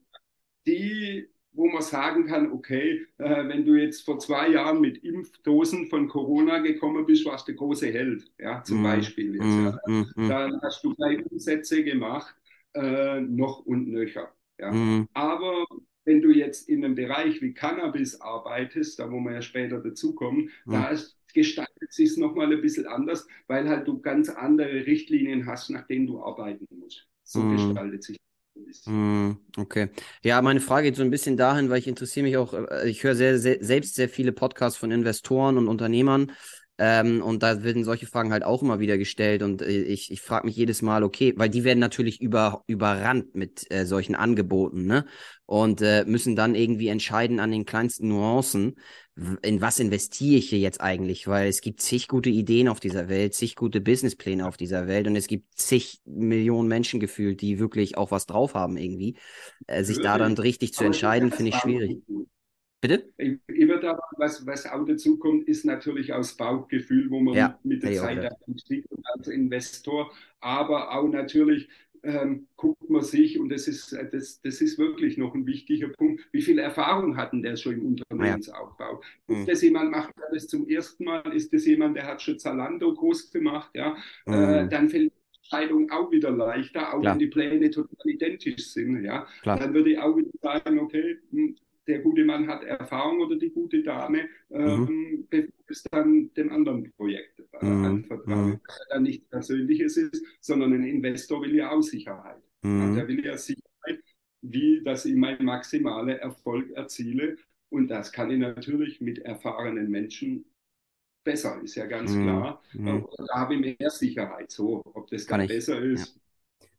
die, wo man sagen kann, okay, äh, wenn du jetzt vor zwei Jahren mit Impfdosen von Corona gekommen bist, warst du der große Held, ja, zum Mhm. Beispiel jetzt. Ja. Mhm. Mhm. Dann hast du gleich Umsätze gemacht, äh, noch und nöcher. Ja. Mhm. Aber wenn du jetzt in einem Bereich wie Cannabis arbeitest, da wo wir ja später dazukommen, Mhm. da ist, gestaltet sich es nochmal ein bisschen anders, weil halt du ganz andere Richtlinien hast, nach denen du arbeiten musst. So Mhm. gestaltet sich ein bisschen. Mhm. Okay. Ja, meine Frage geht so ein bisschen dahin, weil ich interessiere mich auch, äh, ich höre sehr, sehr, selbst sehr viele Podcasts von Investoren und Unternehmern. Ähm, und da werden solche Fragen halt auch immer wieder gestellt. Und äh, ich, ich frage mich jedes Mal, okay, weil die werden natürlich über, überrannt mit äh, solchen Angeboten, ne? Und äh, müssen dann irgendwie entscheiden an den kleinsten Nuancen, w- in was investiere ich hier jetzt eigentlich? Weil es gibt zig gute Ideen auf dieser Welt, zig gute Businesspläne auf dieser Welt und es gibt zig Millionen Menschen gefühlt, die wirklich auch was drauf haben irgendwie. Äh, sich da dann Natürlich. richtig zu Aber es ist ja entscheiden, das finde ich schwierig. Bauchgefühl. Bitte? Ich, ich würde aber, was, was auch dazu kommt, ist natürlich aus Bauchgefühl, wo man Ja, mit, mit der hätte ich auch Zeit gedacht. einstieg und als Investor, aber auch natürlich ähm, guckt man sich, und das ist, das, das ist wirklich noch ein wichtiger Punkt, wie viel Erfahrung hatten der schon im Naja. Unternehmensaufbau? Ist Hm. das jemand, macht er das zum ersten Mal? Ist das jemand, der hat schon Zalando groß gemacht? Ja? Äh, Hm. dann fällt die Entscheidung auch wieder leichter, auch wenn Klar, die Pläne total identisch sind. Ja? klar. Dann würde ich auch wieder sagen, okay, hm, der gute Mann hat Erfahrung oder die gute Dame, Mhm. ähm, bevor es dann dem anderen Projekt äh, Mhm. anvertraue. Mhm. Was ja dann nichts Persönliches ist, sondern ein Investor will ja auch Sicherheit. Ja, der Mhm. will ja Sicherheit, wie dass ich meinen maximalen Erfolg erziele. Und das kann ich natürlich mit erfahrenen Menschen besser, ist ja ganz Mhm. klar. Äh, Mhm. Da habe ich mehr Sicherheit. So, ob das Kann dann ich. besser Ja. ist,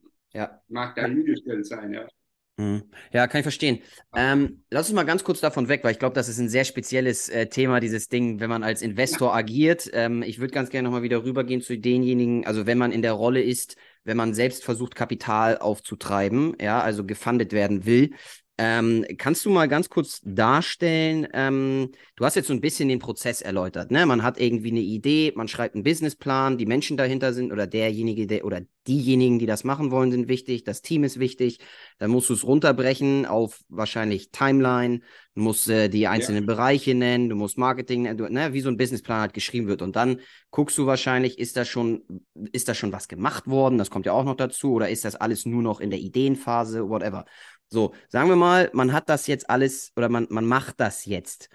Ja. mag Ja. dahingestellt sein. Ja. Mhm. Ja, kann ich verstehen. Ähm, lass uns mal ganz kurz davon weg, weil ich glaube, das ist ein sehr spezielles äh, Thema, dieses Ding, wenn man als Investor agiert. Ähm, ich würde ganz gerne nochmal wieder rübergehen zu denjenigen, also wenn man in der Rolle ist, wenn man selbst versucht, Kapital aufzutreiben, ja, also gefundet werden will. Ähm, kannst du mal ganz kurz darstellen, ähm, du hast jetzt so ein bisschen den Prozess erläutert, ne? Man hat irgendwie eine Idee, man schreibt einen Businessplan, die Menschen dahinter sind oder derjenige, der oder diejenigen, die das machen wollen, sind wichtig, das Team ist wichtig. Dann musst du es runterbrechen auf wahrscheinlich Timeline, du musst äh, die Ja. einzelnen Bereiche nennen, du musst Marketing, äh, du, ne, wie so ein Businessplan halt geschrieben wird. Und dann guckst du wahrscheinlich, ist da schon, ist da schon was gemacht worden? Das kommt ja auch noch dazu. Oder ist das alles nur noch in der Ideenphase, whatever. So, sagen wir mal, man hat das jetzt alles oder man, man macht das jetzt.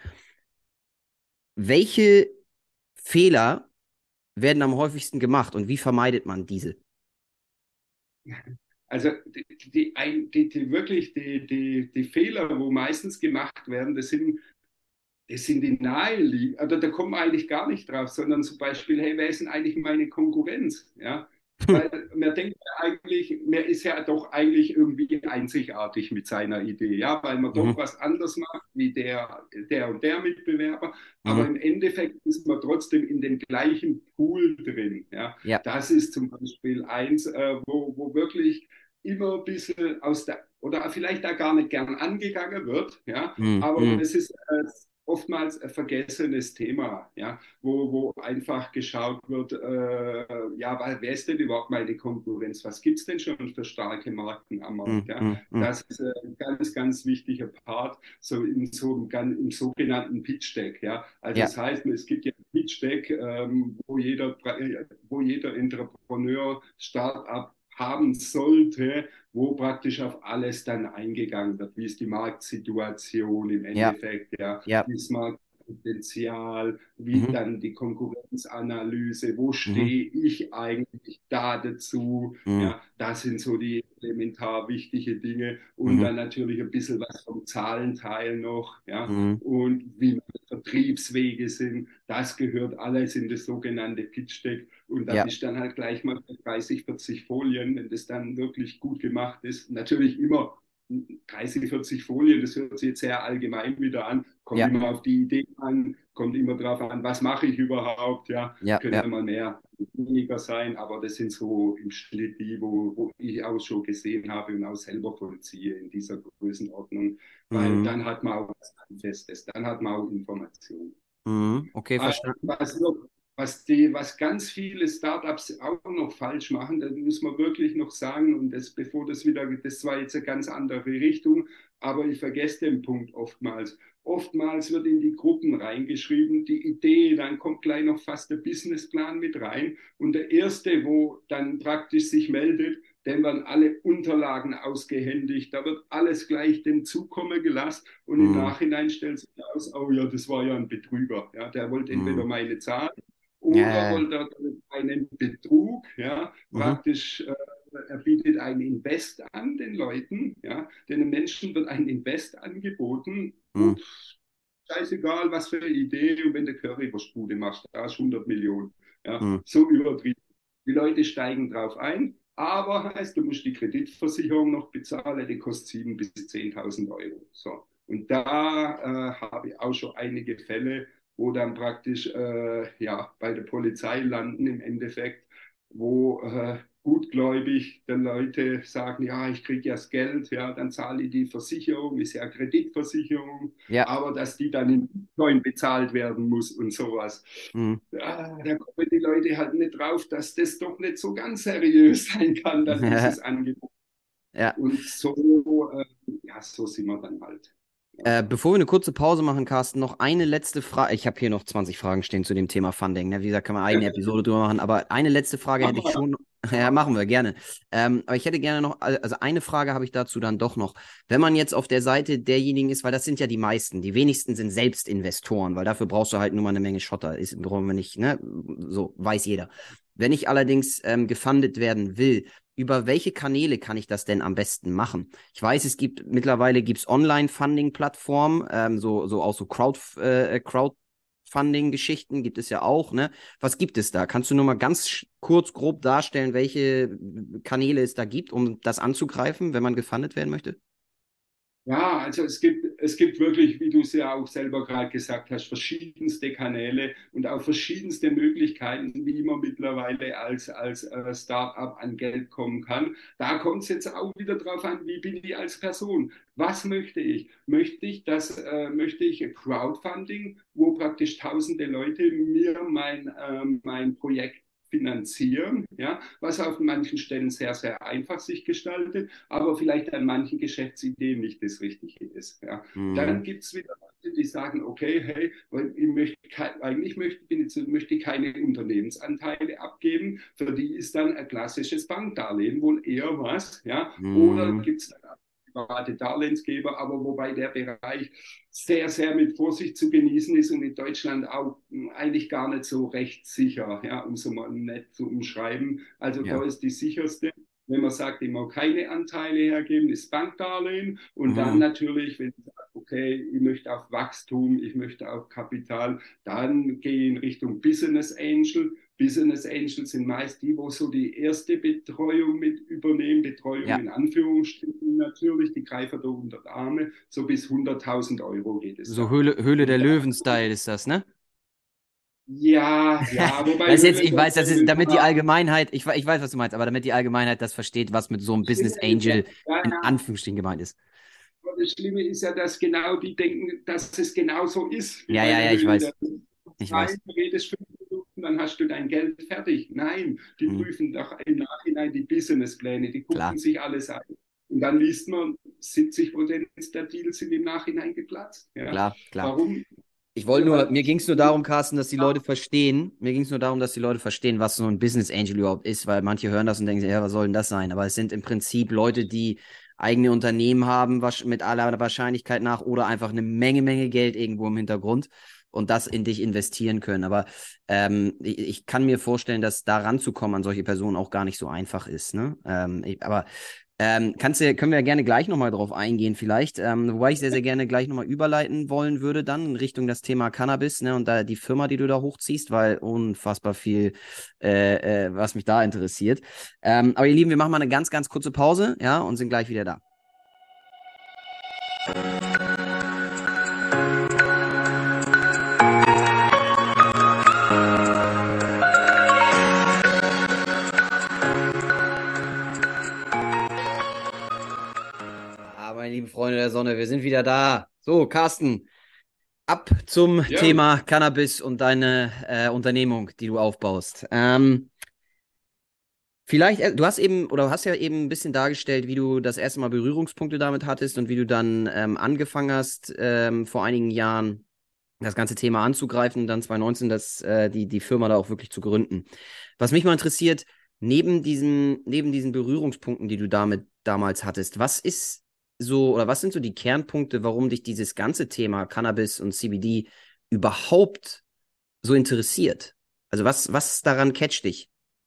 Welche Fehler werden am häufigsten gemacht und wie vermeidet man diese? Also die, die, die, die wirklich die, die, die Fehler, wo meistens gemacht werden, das sind, das sind die naheliegend, also da kommt man eigentlich gar nicht drauf, sondern zum Beispiel, hey, wer ist denn eigentlich meine Konkurrenz? Ja? Weil man denkt ja eigentlich, man ist ja doch eigentlich irgendwie einzigartig mit seiner Idee, ja, weil man doch Mhm. was anderes macht wie der, der und der Mitbewerber, aber Mhm. im Endeffekt ist man trotzdem in dem gleichen Pool drin. Ja? Ja. Das ist zum Beispiel eins, äh, wo, wo wirklich immer ein bisschen aus der, oder vielleicht da gar nicht gern angegangen wird, ja, Mhm. aber Mhm. das ist äh, oftmals ein vergessenes Thema, ja, wo, wo einfach geschaut wird, äh, ja, weil, wer ist denn überhaupt meine Konkurrenz? Was gibt es denn schon für starke Marken am Markt? Mhm. Ja? Mhm. Mhm. Das ist ein ganz, ganz wichtiger Part, so im, so, im sogenannten Pitch Deck. Ja? Also Ja. das heißt, es gibt ja ein Pitch Deck, ähm, wo, jeder, wo jeder Entrepreneur, Startup haben sollte, wo praktisch auf alles dann eingegangen wird. Wie ist die Marktsituation im Ja. Endeffekt, ja, Ja. wie ist Marktpotenzial, wie Mhm. dann die Konkurrenzanalyse, wo Mhm. stehe ich eigentlich da dazu, Mhm. ja, das sind so die elementar wichtige Dinge und Mhm. dann natürlich ein bisschen was vom Zahlenteil noch, ja, Mhm. und wie Vertriebswege sind, das gehört alles in das sogenannte Pitch Deck und da Ja. bist dann halt gleich mal bei dreißig, vierzig Folien, wenn das dann wirklich gut gemacht ist. Natürlich immer dreißig, vierzig Folien, das hört sich jetzt sehr allgemein wieder an, kommt Ja, immer auf die Idee an, kommt immer darauf an, was mache ich überhaupt, ja, ja, können ja. ja mal mehr, weniger sein, aber das sind so im Schnitt die, wo, wo ich auch schon gesehen habe und auch selber vollziehe in dieser Größenordnung, weil Mhm. dann hat man auch was Handfestes, dann hat man auch Informationen. Mhm. Okay, Äh, verstanden. Was, noch, was, die, was ganz viele Startups auch noch falsch machen, das muss man wirklich noch sagen, und das, bevor das wieder, das war jetzt eine ganz andere Richtung, aber ich vergesse den Punkt oftmals. Oftmals wird in die Gruppen reingeschrieben, die Idee, dann kommt gleich noch fast der Businessplan mit rein. Und der Erste, wo dann praktisch sich meldet, dem werden alle Unterlagen ausgehändigt, da wird alles gleich dem zukommen gelassen und im Mhm. Nachhinein stellt sich aus, oh ja, das war ja ein Betrüger. Ja, der wollte entweder Mhm. meine Zahl Ja, oder ja, ja. wollte einen Betrug, ja, Mhm. praktisch, äh, er bietet ein Invest an den Leuten, ja, den Menschen wird ein Invest angeboten, Mhm. ups, scheißegal, was für eine Idee, und wenn du Currywurstbude machst, da ist hundert Millionen, ja, Mhm. so übertrieben. Die Leute steigen drauf ein, aber heißt, du musst die Kreditversicherung noch bezahlen, die kostet siebentausend bis zehntausend Euro. So. Und da äh, habe ich auch schon einige Fälle, wo dann praktisch äh, ja, bei der Polizei landen im Endeffekt, wo äh, gutgläubig die Leute sagen, ja, ich kriege ja das Geld, ja, dann zahle ich die Versicherung, ist ja Kreditversicherung, Ja. aber dass die dann in Bitcoin bezahlt werden muss und sowas. Mhm. Ja, da kommen die Leute halt nicht drauf, dass das doch nicht so ganz seriös sein kann, dann dieses Angebot. Ja. Und so, äh, ja, so sind wir dann halt. Ja. Äh, bevor wir eine kurze Pause machen, Carsten, noch eine letzte Frage. Ich habe hier noch zwanzig Fragen stehen zu dem Thema Funding. Ne? Wie gesagt, kann man eine eigene Episode drüber machen. Aber eine letzte Frage hätte ich schon. Ja, machen wir gerne. Ähm, aber ich hätte gerne noch, also eine Frage habe ich dazu dann doch noch. Wenn man jetzt auf der Seite derjenigen ist, weil das sind ja die meisten, die wenigsten sind Selbstinvestoren, weil dafür brauchst du halt nur mal eine Menge Schotter. Ist, brauchen wir nicht, ne? So, weiß jeder. Wenn ich allerdings ähm, gefundet werden will, über welche Kanäle kann ich das denn am besten machen? Ich weiß, es gibt mittlerweile gibt's Online-Funding-Plattformen, ähm, so, so auch so Crowd, äh, Crowdfunding-Geschichten gibt es ja auch, ne? Was gibt es da? Kannst du nur mal ganz kurz, grob darstellen, welche Kanäle es da gibt, um das anzugreifen, wenn man gefundet werden möchte? Ja, also es gibt, es gibt wirklich, wie du es ja auch selber gerade gesagt hast, verschiedenste Kanäle und auch verschiedenste Möglichkeiten, wie man mittlerweile als, als äh, Start-up an Geld kommen kann. Da kommt es jetzt auch wieder drauf an, wie bin ich als Person? Was möchte ich? Möchte ich das, äh, möchte ich Crowdfunding, wo praktisch tausende Leute mir mein, äh, mein Projekt finanzieren, ja, was auf manchen Stellen sehr, sehr einfach sich gestaltet, aber vielleicht an manchen Geschäftsideen nicht das Richtige ist. Ja. Und dann Mhm. gibt es wieder Leute, die sagen, okay, hey, ich möchte, eigentlich möchte, bin jetzt, möchte ich keine Unternehmensanteile abgeben, für die ist dann ein klassisches Bankdarlehen wohl eher was, ja, oder Mhm. gibt es dann private Darlehensgeber, aber wobei der Bereich sehr, sehr mit Vorsicht zu genießen ist und in Deutschland auch eigentlich gar nicht so rechtssicher, ja, um es mal nett zu umschreiben. Also da Ja. ist die sicherste, wenn man sagt, immer keine Anteile hergeben, ist Bankdarlehen. Und dann Mhm. natürlich, wenn man sagt, okay, ich möchte auf Wachstum, ich möchte auf Kapital, dann gehe ich in Richtung Business Angel. Business Angels sind meist die, wo so die erste Betreuung mit übernehmen, Betreuung Ja. in Anführungsstrichen natürlich, die greifen da unter die Arme, so bis hunderttausend Euro geht es So da. Höhle, Höhle der Und da, Löwen-Style ist das, ne? ja, ja, wobei Das ist jetzt, Höhle ich der weiß, das ist, Löwen, damit die ja, Allgemeinheit, ich, ich weiß, was du meinst, aber damit die Allgemeinheit das versteht, was mit so einem Business Schlimme ist ja, Angel ja, in ja, Anführungsstrichen gemeint ist. aber das Schlimme ist ja, dass genau die denken, dass es genauso ist wie Ja, bei ja, der ja, ich Höhle der weiß. Löwen. Ich Nein, weiß. du redest fünf Minuten, dann hast du dein Geld fertig. Nein, die Mhm. prüfen doch im Nachhinein die Businesspläne, die gucken Klar, sich alles an. Und dann liest man, siebzig Prozent der Deals sind im Nachhinein geplatzt. Ja. klar, klar. Warum? Ich wollte Wir nur, halt mir ging es nur darum, Carsten, dass die Leute verstehen, mir ging es nur darum, dass die Leute verstehen, was so ein Business Angel überhaupt ist, weil manche hören das und denken sich, ja, was soll denn das sein? Aber es sind im Prinzip Leute, die eigene Unternehmen haben, wasch- mit aller Wahrscheinlichkeit nach, oder einfach eine Menge, Menge Geld irgendwo im Hintergrund und das in dich investieren können. Aber ähm, ich, ich kann mir vorstellen, dass da ranzukommen an solche Personen auch gar nicht so einfach ist. Ne? Ähm, ich, aber ähm, kannst du, können wir ja gerne gleich nochmal drauf eingehen, vielleicht. Ähm, wobei ich sehr, sehr gerne gleich nochmal überleiten wollen würde, dann in Richtung das Thema Cannabis, ne, und da die Firma, die du da hochziehst, weil unfassbar viel, äh, äh, was mich da interessiert. Ähm, aber ihr Lieben, wir machen mal eine ganz, ganz kurze Pause, ja, und sind gleich wieder da. Ah, meine lieben Freunde der Sonne, wir sind wieder da. So, Carsten, ab zum Ja, Thema Cannabis und deine äh, Unternehmung, die du aufbaust. Ähm, vielleicht, äh, du hast eben, oder hast ja eben ein bisschen dargestellt, wie du das erste Mal Berührungspunkte damit hattest und wie du dann ähm, angefangen hast, ähm, vor einigen Jahren das ganze Thema anzugreifen, dann zwanzig neunzehn das, äh, die, die Firma da auch wirklich zu gründen. Was mich mal interessiert, neben diesen, neben diesen Berührungspunkten, die du damit damals hattest, was ist so, oder was sind so die Kernpunkte, warum dich dieses ganze Thema Cannabis und C B D überhaupt so interessiert? Also was, was daran catcht dich?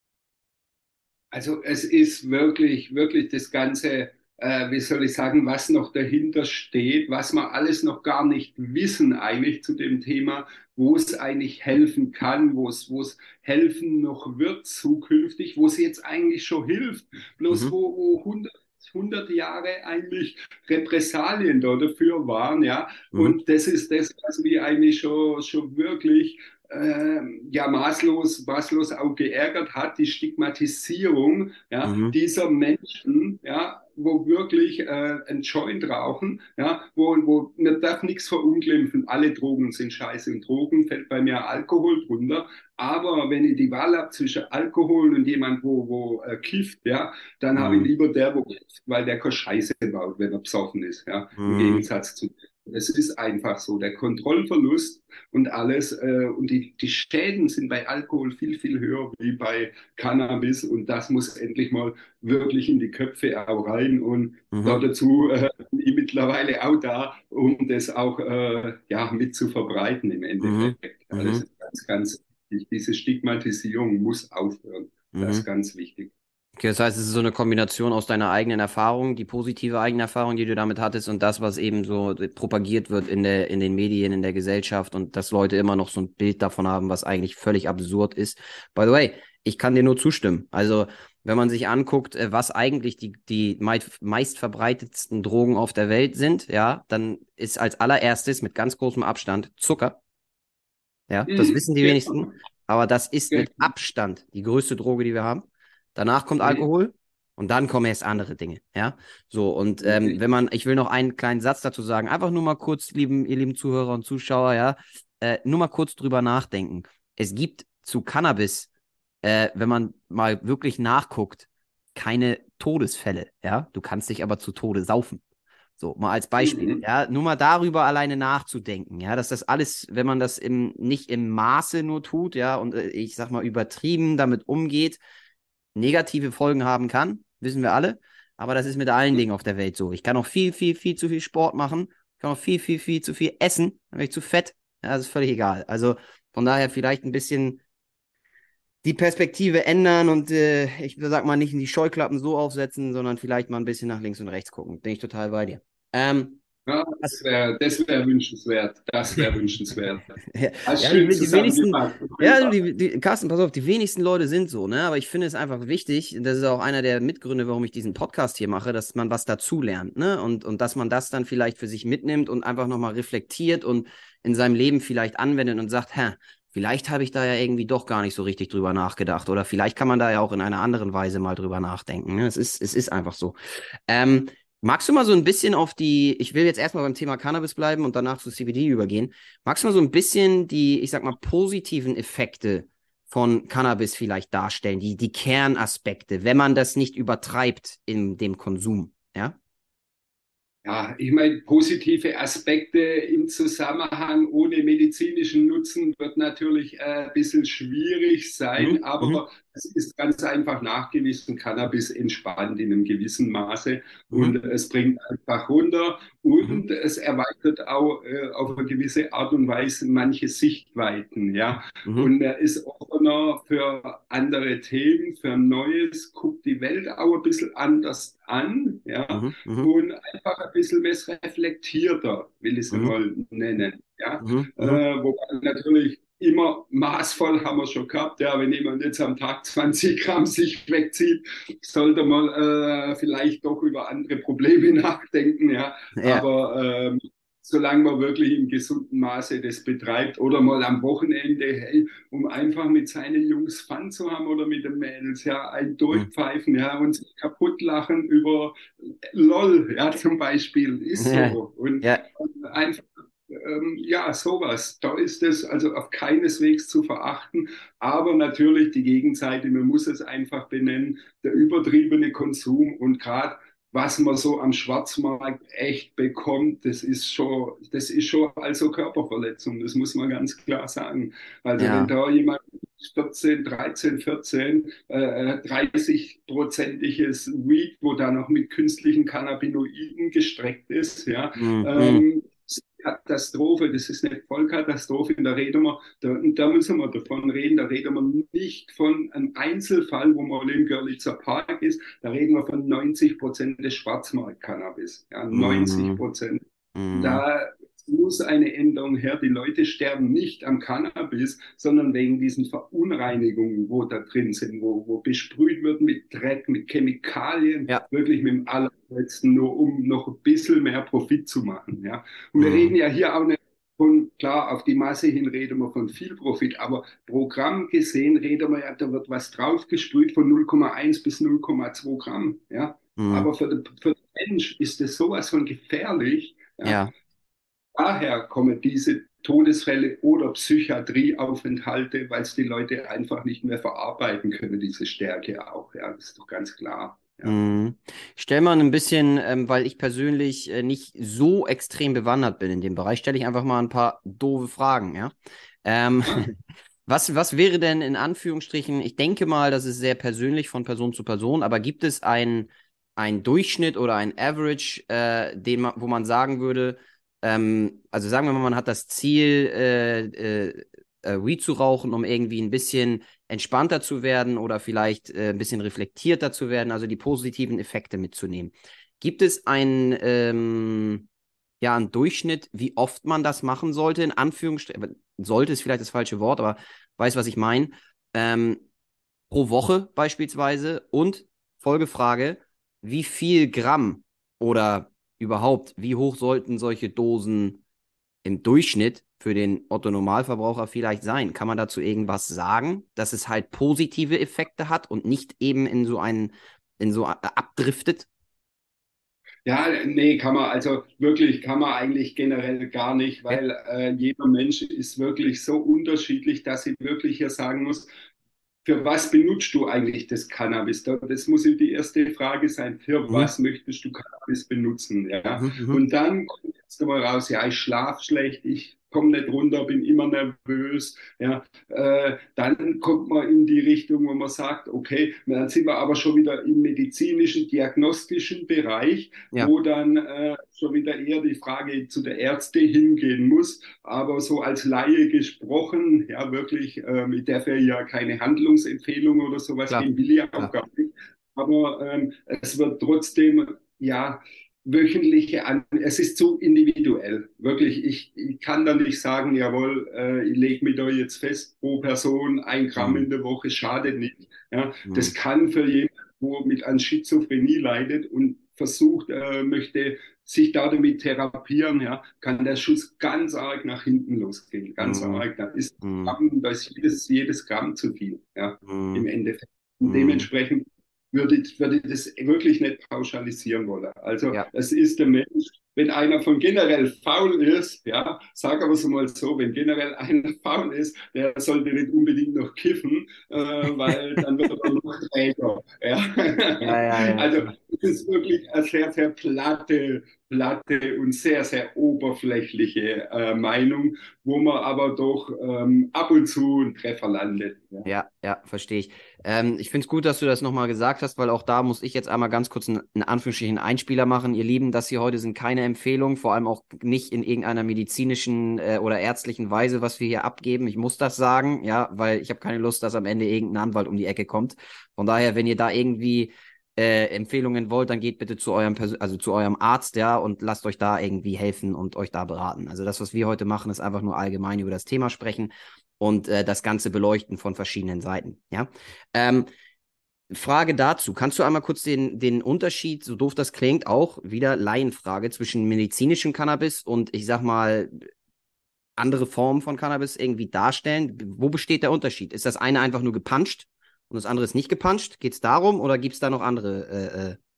also es ist wirklich, wirklich das Ganze, äh, wie soll ich sagen, was noch dahinter steht, was wir alles noch gar nicht wissen eigentlich zu dem Thema, wo es eigentlich helfen kann, wo es, wo es helfen noch wird zukünftig, wo es jetzt eigentlich schon hilft, bloß Mhm, wo, wo hundert hundert Jahre eigentlich Repressalien da dafür waren, ja. mhm, Und das ist das, was mich eigentlich schon, schon wirklich äh, ja maßlos, maßlos auch geärgert hat, die Stigmatisierung ja, mhm, dieser Menschen, ja, wo wirklich äh, ein Joint rauchen, ja, wo, wo man darf nichts verunglimpfen, alle Drogen sind scheiße und Drogen fällt bei mir Alkohol drunter, aber wenn ich die Wahl habe zwischen Alkohol und jemand, wo, wo äh, kifft, ja, dann habe ich mhm, lieber der, wo kifft, weil der keine Scheiße baut, wenn er besoffen ist, ja, im mhm, Gegensatz zu es ist einfach so, der Kontrollverlust und alles. Äh, und die, die Schäden sind bei Alkohol viel, viel höher wie bei Cannabis. Und das muss endlich mal wirklich in die Köpfe auch rein. Und da mhm, dazu äh, bin ich mittlerweile auch da, um das auch äh, ja, mit zu verbreiten im mhm, Endeffekt. Ja, das mhm, ist ganz, ganz wichtig. Diese Stigmatisierung muss aufhören. Das ist mhm. ganz wichtig. Okay, das heißt, es ist so eine Kombination aus deiner eigenen Erfahrung, die positive eigene Erfahrung, die du damit hattest, und das, was eben so propagiert wird in der, in den Medien, in der Gesellschaft, und dass Leute immer noch so ein Bild davon haben, was eigentlich völlig absurd ist. By the way, ich kann dir nur zustimmen. Also, wenn man sich anguckt, äh, was eigentlich die, die mei- meistverbreitetsten Drogen auf der Welt sind, ja, dann ist als allererstes mit ganz großem Abstand Zucker. Ja, das Mhm, wissen die genau, wenigsten, aber das ist mit genau. Abstand die größte Droge, die wir haben. Danach kommt Mhm, Alkohol und dann kommen erst andere Dinge. Ja, so, und ähm, richtig. wenn man, ich will noch einen kleinen Satz dazu sagen, einfach nur mal kurz, lieben, ihr lieben Zuhörer und Zuschauer, ja, äh, nur mal kurz drüber nachdenken. Es gibt zu Cannabis, äh, wenn man mal wirklich nachguckt, keine Todesfälle. Ja, du kannst dich aber zu Tode saufen. So, mal als Beispiel, Mhm. ja, nur mal darüber alleine nachzudenken, ja, dass das alles, wenn man das im, nicht im Maße nur tut, ja, und äh, ich sag mal übertrieben damit umgeht, negative Folgen haben kann, wissen wir alle, aber das ist mit allen Dingen auf der Welt so. Ich kann auch viel, viel, viel zu viel Sport machen, ich kann auch viel, viel, viel zu viel essen, dann bin ich zu fett, ja, das ist völlig egal. Also von daher vielleicht ein bisschen die Perspektive ändern und äh, ich sag mal nicht in die Scheuklappen so aufsetzen, sondern vielleicht mal ein bisschen nach links und rechts gucken. Bin ich total bei dir. Ähm, Ja, das was, wäre das wär wünschenswert. Das wäre wünschenswert. ja, Hast ja, schön die, die wenigsten, zusammengefasst. ja, also die, die, Carsten, pass auf, die wenigsten Leute sind so, ne? Aber ich finde es einfach wichtig, das ist auch einer der Mitgründe, warum ich diesen Podcast hier mache, dass man was dazulernt, ne? Und, und dass man das dann vielleicht für sich mitnimmt und einfach nochmal reflektiert und in seinem Leben vielleicht anwendet und sagt, hä, vielleicht habe ich da ja irgendwie doch gar nicht so richtig drüber nachgedacht. Oder vielleicht kann man da ja auch in einer anderen Weise mal drüber nachdenken. Ne? Es ist, es ist einfach so. Ähm, Magst du mal so ein bisschen auf die, ich will jetzt erstmal beim Thema Cannabis bleiben und danach zu C B D übergehen. Magst du mal so ein bisschen die, ich sag mal, positiven Effekte von Cannabis vielleicht darstellen, die, die Kernaspekte, wenn man das nicht übertreibt in dem Konsum, ja? Ja, ich meine, positive Aspekte im Zusammenhang ohne medizinischen Nutzen wird natürlich äh, ein bisschen schwierig sein, Mhm, mhm, aber es ist ganz einfach nachgewiesen, Cannabis entspannt in einem gewissen Maße mhm, und es bringt einfach runter mhm, und es erweitert auch äh, auf eine gewisse Art und Weise manche Sichtweiten, ja. mhm, Und er ist offener für andere Themen, für Neues, guckt die Welt auch ein bisschen anders an, ja mhm, mhm, und einfach ein bisschen mehr reflektierter, will ich es mhm, einmal nennen. Ja? mhm, Äh, mhm, wobei natürlich immer maßvoll haben wir schon gehabt. Ja, wenn jemand jetzt am Tag zwanzig Gramm sich wegzieht, sollte man äh, vielleicht doch über andere Probleme nachdenken. Ja, Ja. aber ähm, solange man wirklich im gesunden Maße das betreibt oder mal am Wochenende, hey, um einfach mit seinen Jungs Fun zu haben oder mit den Mädels, ja, ein Hm. Durchpfeifen, ja, und sich kaputt lachen über LOL, ja, zum Beispiel, ist Ja. so. Und Ja. einfach ähm, ja, sowas. Da ist es also auf keineswegs zu verachten. Aber natürlich die Gegenseite, man muss es einfach benennen, der übertriebene Konsum und gerade was man so am Schwarzmarkt echt bekommt, das ist schon, das ist schon also Körperverletzung, das muss man ganz klar sagen. Also wenn Ja. da jemand vierzehn, dreizehn, vierzehn, äh, dreißig-prozentiges Weed, wo da noch mit künstlichen Cannabinoiden gestreckt ist, ja, Hm. Hm. ähm, Katastrophe, das ist eine Vollkatastrophe. Da reden wir, da, da müssen wir davon reden, da reden wir nicht von einem Einzelfall, wo man im Görlitzer Park ist, da reden wir von neunzig Prozent des Schwarzmarkt-Cannabis. Ja, neunzig Hm. Prozent. Hm. Da muss eine Änderung her. Die Leute sterben nicht am Cannabis, sondern wegen diesen Verunreinigungen, wo da drin sind, wo, wo besprüht wird mit Dreck, mit Chemikalien, Ja. wirklich mit dem allerletzten, nur um noch ein bisschen mehr Profit zu machen. Ja. Und wir reden Hm. ja hier auch nicht von, klar, auf die Masse hin reden wir von viel Profit, aber Programm gesehen reden wir ja, da wird was draufgesprüht von null Komma eins bis null Komma zwei Gramm. Ja. Hm. Aber für den, für den Mensch ist das sowas von gefährlich. Ja. Ja. Daher kommen diese Todesfälle oder Psychiatrieaufenthalte, weil es die Leute einfach nicht mehr verarbeiten können, diese Stärke auch. Ja, das ist doch ganz klar. Ja. Mhm. Ich stelle mal ein bisschen, ähm, weil ich persönlich äh, nicht so extrem bewandert bin in dem Bereich, stelle ich einfach mal ein paar doofe Fragen, ja. Ähm, Ah, was, was wäre denn in Anführungsstrichen, ich denke mal, das ist sehr persönlich von Person zu Person, aber gibt es einen einen Durchschnitt oder ein Average, äh, den man, wo man sagen würde, ähm, also sagen wir mal, man hat das Ziel, äh, äh, äh, Weed zu rauchen, um irgendwie ein bisschen entspannter zu werden oder vielleicht äh, ein bisschen reflektierter zu werden, also die positiven Effekte mitzunehmen. Gibt es einen, ähm, ja, einen Durchschnitt, wie oft man das machen sollte, in Anführungsstrichen, sollte ist vielleicht das falsche Wort, aber weiß, was ich meine, ähm, pro Woche beispielsweise und Folgefrage, wie viel Gramm oder überhaupt, wie hoch sollten solche Dosen im Durchschnitt für den Otto-Normalverbraucher vielleicht sein? Kann man dazu irgendwas sagen, dass es halt positive Effekte hat und nicht eben in so einen, in so a- abdriftet? ja, nee, kann man, also wirklich kann man eigentlich generell gar nicht, Okay. weil äh, jeder Mensch ist wirklich so unterschiedlich, dass ich wirklich hier sagen muss, für was benutzt du eigentlich das Cannabis? Das muss die erste Frage sein. Für Mhm. was möchtest du Cannabis benutzen? Ja? Mhm. Mhm. Und dann kommt jetzt mal raus, ja, ich schlafe schlecht, ich komme nicht runter, bin immer nervös. Ja? Äh, dann kommt man in die Richtung, wo man sagt, okay, dann sind wir aber schon wieder im medizinischen, diagnostischen Bereich, Ja, wo dann äh, schon wieder eher die Frage zu der Ärzte hingehen muss. Aber so als Laie gesprochen, ja wirklich, ähm, ich darf ja keine Handlungsempfehlung oder sowas klar, geben, will ich auch klar. gar nicht. Aber ähm, es wird trotzdem, ja, wöchentliche, An es ist zu individuell. Wirklich, ich, ich kann da nicht sagen, jawohl, äh, ich lege mich da jetzt fest, pro Person ein Gramm Mhm. in der Woche, schadet nicht. Ja, das Mhm. kann für jemanden, wo mit an Schizophrenie leidet und versucht, äh, möchte sich da damit therapieren, ja, kann der Schuss ganz arg nach hinten losgehen, ganz Mhm. arg. Da ist, Mhm. da ist jedes, jedes Gramm zu viel, ja, im Mhm. Endeffekt. Und Mhm. dementsprechend würde ich, würde ich das wirklich nicht pauschalisieren wollen. Also Ja, es ist der Mensch, wenn einer von generell faul ist, ja, sag aber so mal so, wenn generell einer faul ist, der sollte nicht unbedingt noch kiffen, äh, weil dann wird er noch träger. ja, Ja. ja, ja, Also klar. es ist wirklich eine sehr, sehr platte, platte und sehr, sehr oberflächliche äh, Meinung, wo man aber doch ähm, ab und zu einen Treffer landet. Ja. Ja, ja, verstehe ich. Ähm, ich finde es gut, dass du das nochmal gesagt hast, weil auch da muss ich jetzt einmal ganz kurz einen, in Anführungsstrichen Einspieler machen. Ihr Lieben, das hier heute sind keine Empfehlungen, vor allem auch nicht in irgendeiner medizinischen äh, oder ärztlichen Weise, was wir hier abgeben. Ich muss das sagen, ja, weil ich habe keine Lust, dass am Ende irgendein Anwalt um die Ecke kommt. Von daher, wenn ihr da irgendwie äh, Empfehlungen wollt, dann geht bitte zu eurem, Pers also zu eurem Arzt, ja, und lasst euch da irgendwie helfen und euch da beraten. Also das, was wir heute machen, ist einfach nur allgemein über das Thema sprechen und äh, das Ganze beleuchten von verschiedenen Seiten, ja. Ähm, Frage dazu, kannst du einmal kurz den, den Unterschied, so doof das klingt, auch wieder Laienfrage zwischen medizinischem Cannabis und ich sag mal andere Formen von Cannabis irgendwie darstellen? Wo besteht der Unterschied? Ist das eine einfach nur gepanscht und das andere ist nicht gepanscht? Geht es darum oder gibt es da noch andere äh, äh,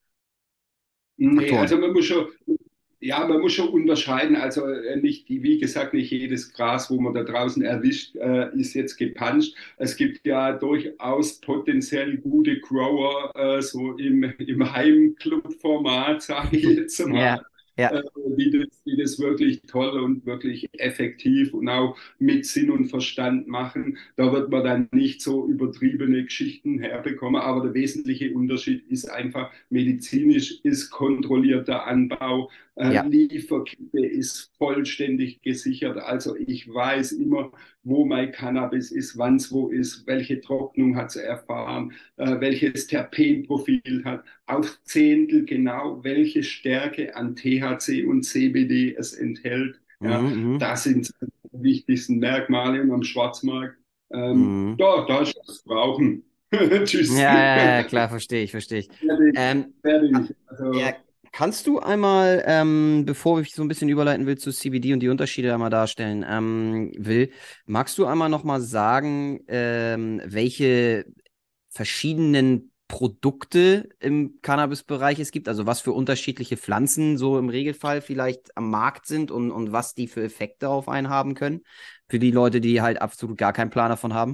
Nee, Faktoren? also man muss schon, ja, man muss schon unterscheiden. Also äh, nicht, die, wie gesagt, nicht jedes Gras, wo man da draußen erwischt, äh, ist jetzt gepanscht. Es gibt ja durchaus potenziell gute Grower, äh, so im, im Heimclub-Format, sage ich jetzt Ja, mal, ja, äh, die, das, die das wirklich toll und wirklich effektiv und auch mit Sinn und Verstand machen. Da wird man dann nicht so übertriebene Geschichten herbekommen. Aber der wesentliche Unterschied ist einfach, medizinisch ist kontrollierter Anbau, äh, ja. Lieferkette ist vollständig gesichert. Also ich weiß immer, wo mein Cannabis ist, wann es wo ist, welche Trocknung hat es erfahren, äh, welches Terpenprofil hat, auf Zehntel genau, welche Stärke an T H C und C B D es enthält. Ja, Mhm, mhm, das sind die wichtigsten Merkmale und am Schwarzmarkt. Ähm, mhm. da, da ist was brauchen. Ja, Tschüss. ja, ja, klar, verstehe ich, verstehe ich. fertig, Ähm, fertig. ja, Also, kannst du einmal, ähm, bevor ich so ein bisschen überleiten will zu C B D und die Unterschiede einmal darstellen, ähm, will, magst du einmal nochmal sagen, ähm, welche verschiedenen Produkte im Cannabis-Bereich es gibt, also was für unterschiedliche Pflanzen so im Regelfall vielleicht am Markt sind und, und was die für Effekte auf einen haben können, für die Leute, die halt absolut gar keinen Plan davon haben?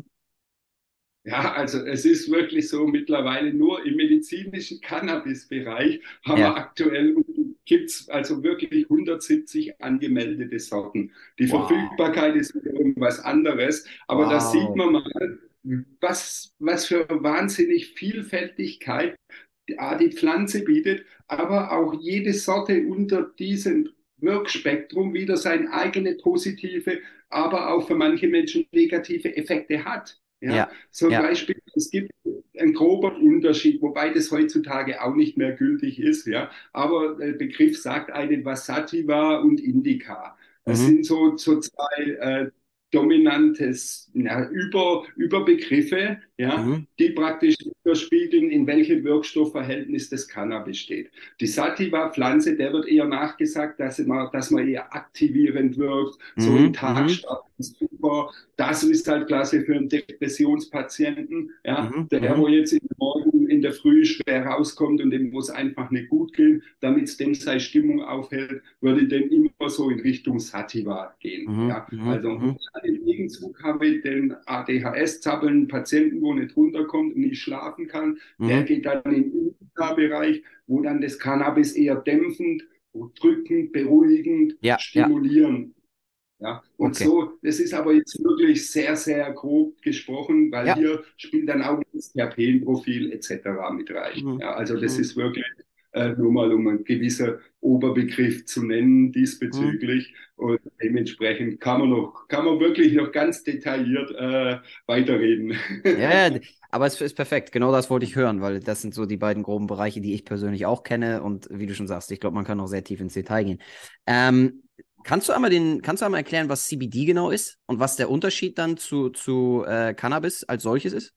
ja, also es ist wirklich so, mittlerweile nur im medizinischen Cannabis-Bereich haben wir Ja. aktuell, gibt es also wirklich hundertsiebzig angemeldete Sorten. Die Wow. Verfügbarkeit ist wiederum was anderes, aber da sieht Wow. man mal, was, was für wahnsinnig Vielfältigkeit die, A, die Pflanze bietet, aber auch jede Sorte unter diesem Wirkspektrum wieder seine eigene positive, aber auch für manche Menschen negative Effekte hat. Ja, Ja. zum Ja. Beispiel, es gibt einen groben Unterschied, wobei das heutzutage auch nicht mehr gültig ist, ja. Aber der Begriff sagt einen, was Sativa und Indica. Es Mhm. sind so, so zwei äh, dominantes ja, Über, Überbegriffe, ja, Mhm. die praktisch widerspiegeln, in welchem Wirkstoffverhältnis das Cannabis steht. Die Sativa-Pflanze, der wird eher nachgesagt, dass man, dass man eher aktivierend wirkt, so im Mhm. Mhm. Tagstart ist super. Das ist halt klasse für einen Depressionspatienten, ja, Mhm. der, wo Mhm. jetzt in der Morgen in der Früh schwer rauskommt und dem muss einfach nicht gut gehen, damit es dem seine Stimmung aufhält, würde den immer so in Richtung Sativa gehen, Mhm. ja. Mhm. Also Mhm. im Gegenzug habe ich den A D H S-zappelnden Patienten, wo nicht runterkommt und nicht schlafen kann, der Mhm. geht dann in den Indica-Bereich, wo dann das Cannabis eher dämpfend, drückend, beruhigend, Ja, ja, stimulierend. Ja, und okay. so, das ist aber jetzt wirklich sehr, sehr grob gesprochen, weil Ja. hier spielt dann auch das Terpenprofil et cetera mit rein. Mhm. Ja, also das Mhm. ist wirklich äh, nur mal, um einen gewissen Oberbegriff zu nennen Mhm. diesbezüglich. Und dementsprechend kann man noch, kann man wirklich noch ganz detailliert äh, weiterreden. Ja, ja, aber es ist perfekt. Genau das wollte ich hören, weil das sind so die beiden groben Bereiche, die ich persönlich auch kenne. Und wie du schon sagst, ich glaube, man kann auch sehr tief ins Detail gehen. Ähm, kannst du einmal den, kannst du einmal erklären, was C B D genau ist und was der Unterschied dann zu, zu äh, Cannabis als solches ist?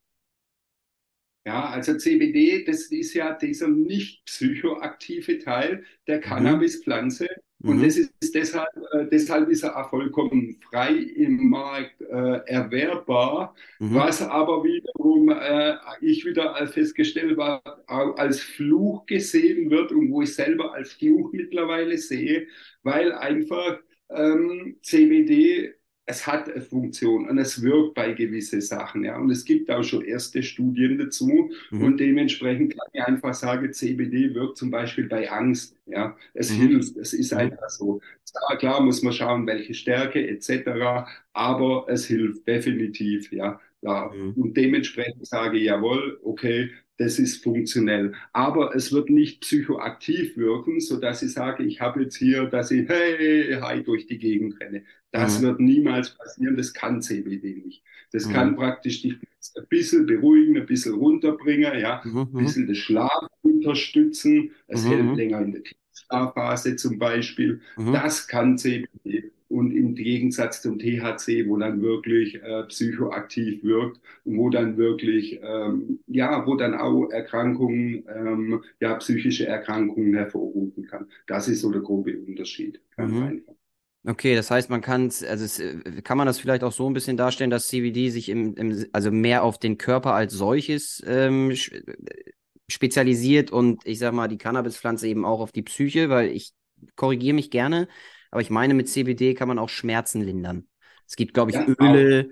Ja, also C B D, das ist ja dieser nicht psychoaktive Teil der Mhm. Cannabispflanze. Und das Mhm. ist deshalb, äh, deshalb ist er auch vollkommen frei im Markt äh, erwerbbar, Mhm. was aber wiederum äh, ich wieder festgestellt war, auch als Fluch gesehen wird und wo ich selber als Fluch mittlerweile sehe, weil einfach ähm, C B D, es hat eine Funktion und es wirkt bei gewissen Sachen. Ja. Und es gibt auch schon erste Studien dazu. Mhm. Und dementsprechend kann ich einfach sagen, C B D wirkt zum Beispiel bei Angst. Ja. Es Mhm. hilft, es ist Mhm. einfach so. Ja, klar muss man schauen, welche Stärke et cetera. Aber es hilft definitiv. Ja. Ja. Mhm. Und dementsprechend sage ich, jawohl, okay, das ist funktionell. Aber es wird nicht psychoaktiv wirken, sodass ich sage, ich habe jetzt hier, dass ich hey, hi durch die Gegend renne. Das Mhm. wird niemals passieren, das kann C B D nicht. Das kann Mhm. praktisch dich ein bisschen beruhigen, ein bisschen runterbringen, ja, Mhm. ein Mhm. bisschen den Schlaf unterstützen. Es hält Mhm. länger in der Tiefschlafphase zum Beispiel. Mhm. Das kann C B D. Und im Gegensatz zum T H C, wo dann wirklich äh, psychoaktiv wirkt und wo dann wirklich, ähm, ja, wo dann auch Erkrankungen, ähm, ja, psychische Erkrankungen hervorrufen kann. Das ist so der grobe Unterschied, ganz Mhm. einfach. Okay, das heißt, man kann es, also es, äh, kann man das vielleicht auch so ein bisschen darstellen, dass C B D sich im, im also mehr auf den Körper als solches ähm, sch- äh, spezialisiert und ich sag mal, die Cannabispflanze eben auch auf die Psyche, weil ich korrigiere mich gerne, aber ich meine, mit C B D kann man auch Schmerzen lindern. Es gibt, glaube ich, Ja, auch Öle,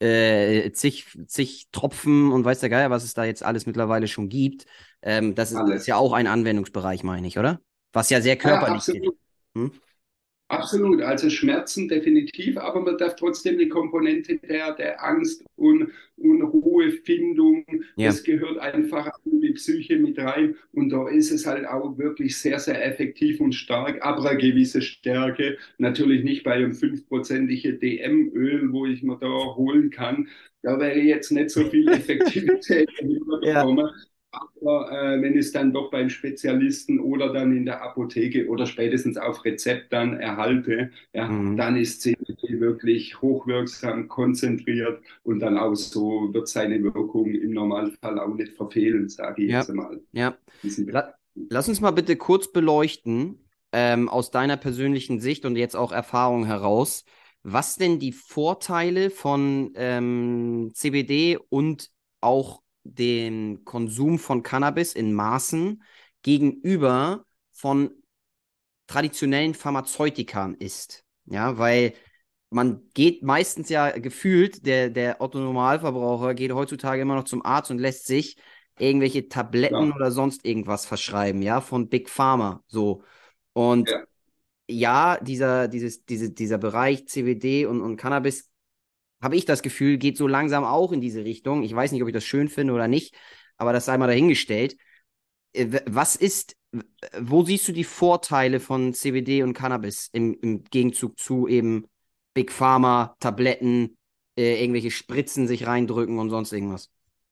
äh, zig, zig Tropfen und weiß der Geier, was es da jetzt alles mittlerweile schon gibt. Ähm, das ist, ist alles. ja auch ein Anwendungsbereich, meine ich, oder? Was ja sehr Ja, körperlich ist. absolut. Hm? Absolut, also Schmerzen definitiv, aber man darf trotzdem die Komponente der, der Angst und Unruhefindung, Ja. das gehört einfach in die Psyche mit rein und da ist es halt auch wirklich sehr, sehr effektiv und stark, aber eine gewisse Stärke, natürlich nicht bei einem fünfprozentige D M-Öl, wo ich mir da holen kann, da wäre jetzt nicht so viel Effektivität Ja. bekommen. Aber äh, wenn es dann doch beim Spezialisten oder dann in der Apotheke oder spätestens auf Rezept dann erhalte, ja, Mhm. dann ist C B D wirklich hochwirksam, konzentriert und dann auch so wird seine Wirkung im Normalfall auch nicht verfehlen, sage ich jetzt Ja, einmal. ja. Diesen La Lass uns mal bitte kurz beleuchten, ähm, aus deiner persönlichen Sicht und jetzt auch Erfahrung heraus, was denn die Vorteile von ähm, C B D und auch dem Konsum von Cannabis in Maßen gegenüber von traditionellen Pharmazeutikern ist. Ja, weil man geht meistens ja gefühlt, der, der Otto-Normalverbraucher geht heutzutage immer noch zum Arzt und lässt sich irgendwelche Tabletten ja, oder sonst irgendwas verschreiben, ja, von Big Pharma, so. Und ja, ja, dieser, dieses, diese, dieser Bereich C B D und, und Cannabis, habe ich das Gefühl, geht so langsam auch in diese Richtung. Ich weiß nicht, ob ich das schön finde oder nicht, aber das sei mal dahingestellt. Äh, Was ist, wo siehst du die Vorteile von C B D und Cannabis im, im Gegenzug zu eben Big Pharma, Tabletten, äh, irgendwelche Spritzen sich reindrücken und sonst irgendwas?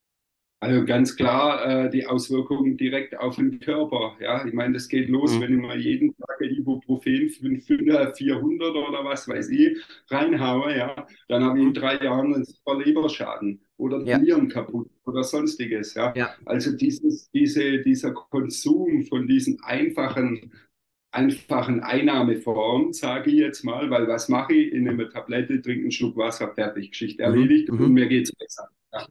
also ganz klar äh, die Auswirkungen direkt auf den Körper. Ja, ich meine, das geht los, Mhm. wenn ich mal jeden Tag ein Ibuprofen fünfhundert, vierhundert oder was weiß ich reinhaue. Ja, dann habe ich in Mhm. drei Jahren einen super Leberschaden oder Ja, Nieren kaputt oder sonstiges. Ja, ja. also dieses, diese, dieser Konsum von diesen einfachen einfachen Einnahmeform, sage ich jetzt mal, weil was mache ich? Ich nehme eine Tablette, trinke einen Schluck Wasser, fertig, Geschichte Mhm. erledigt und Mhm. mir geht's besser. Ja.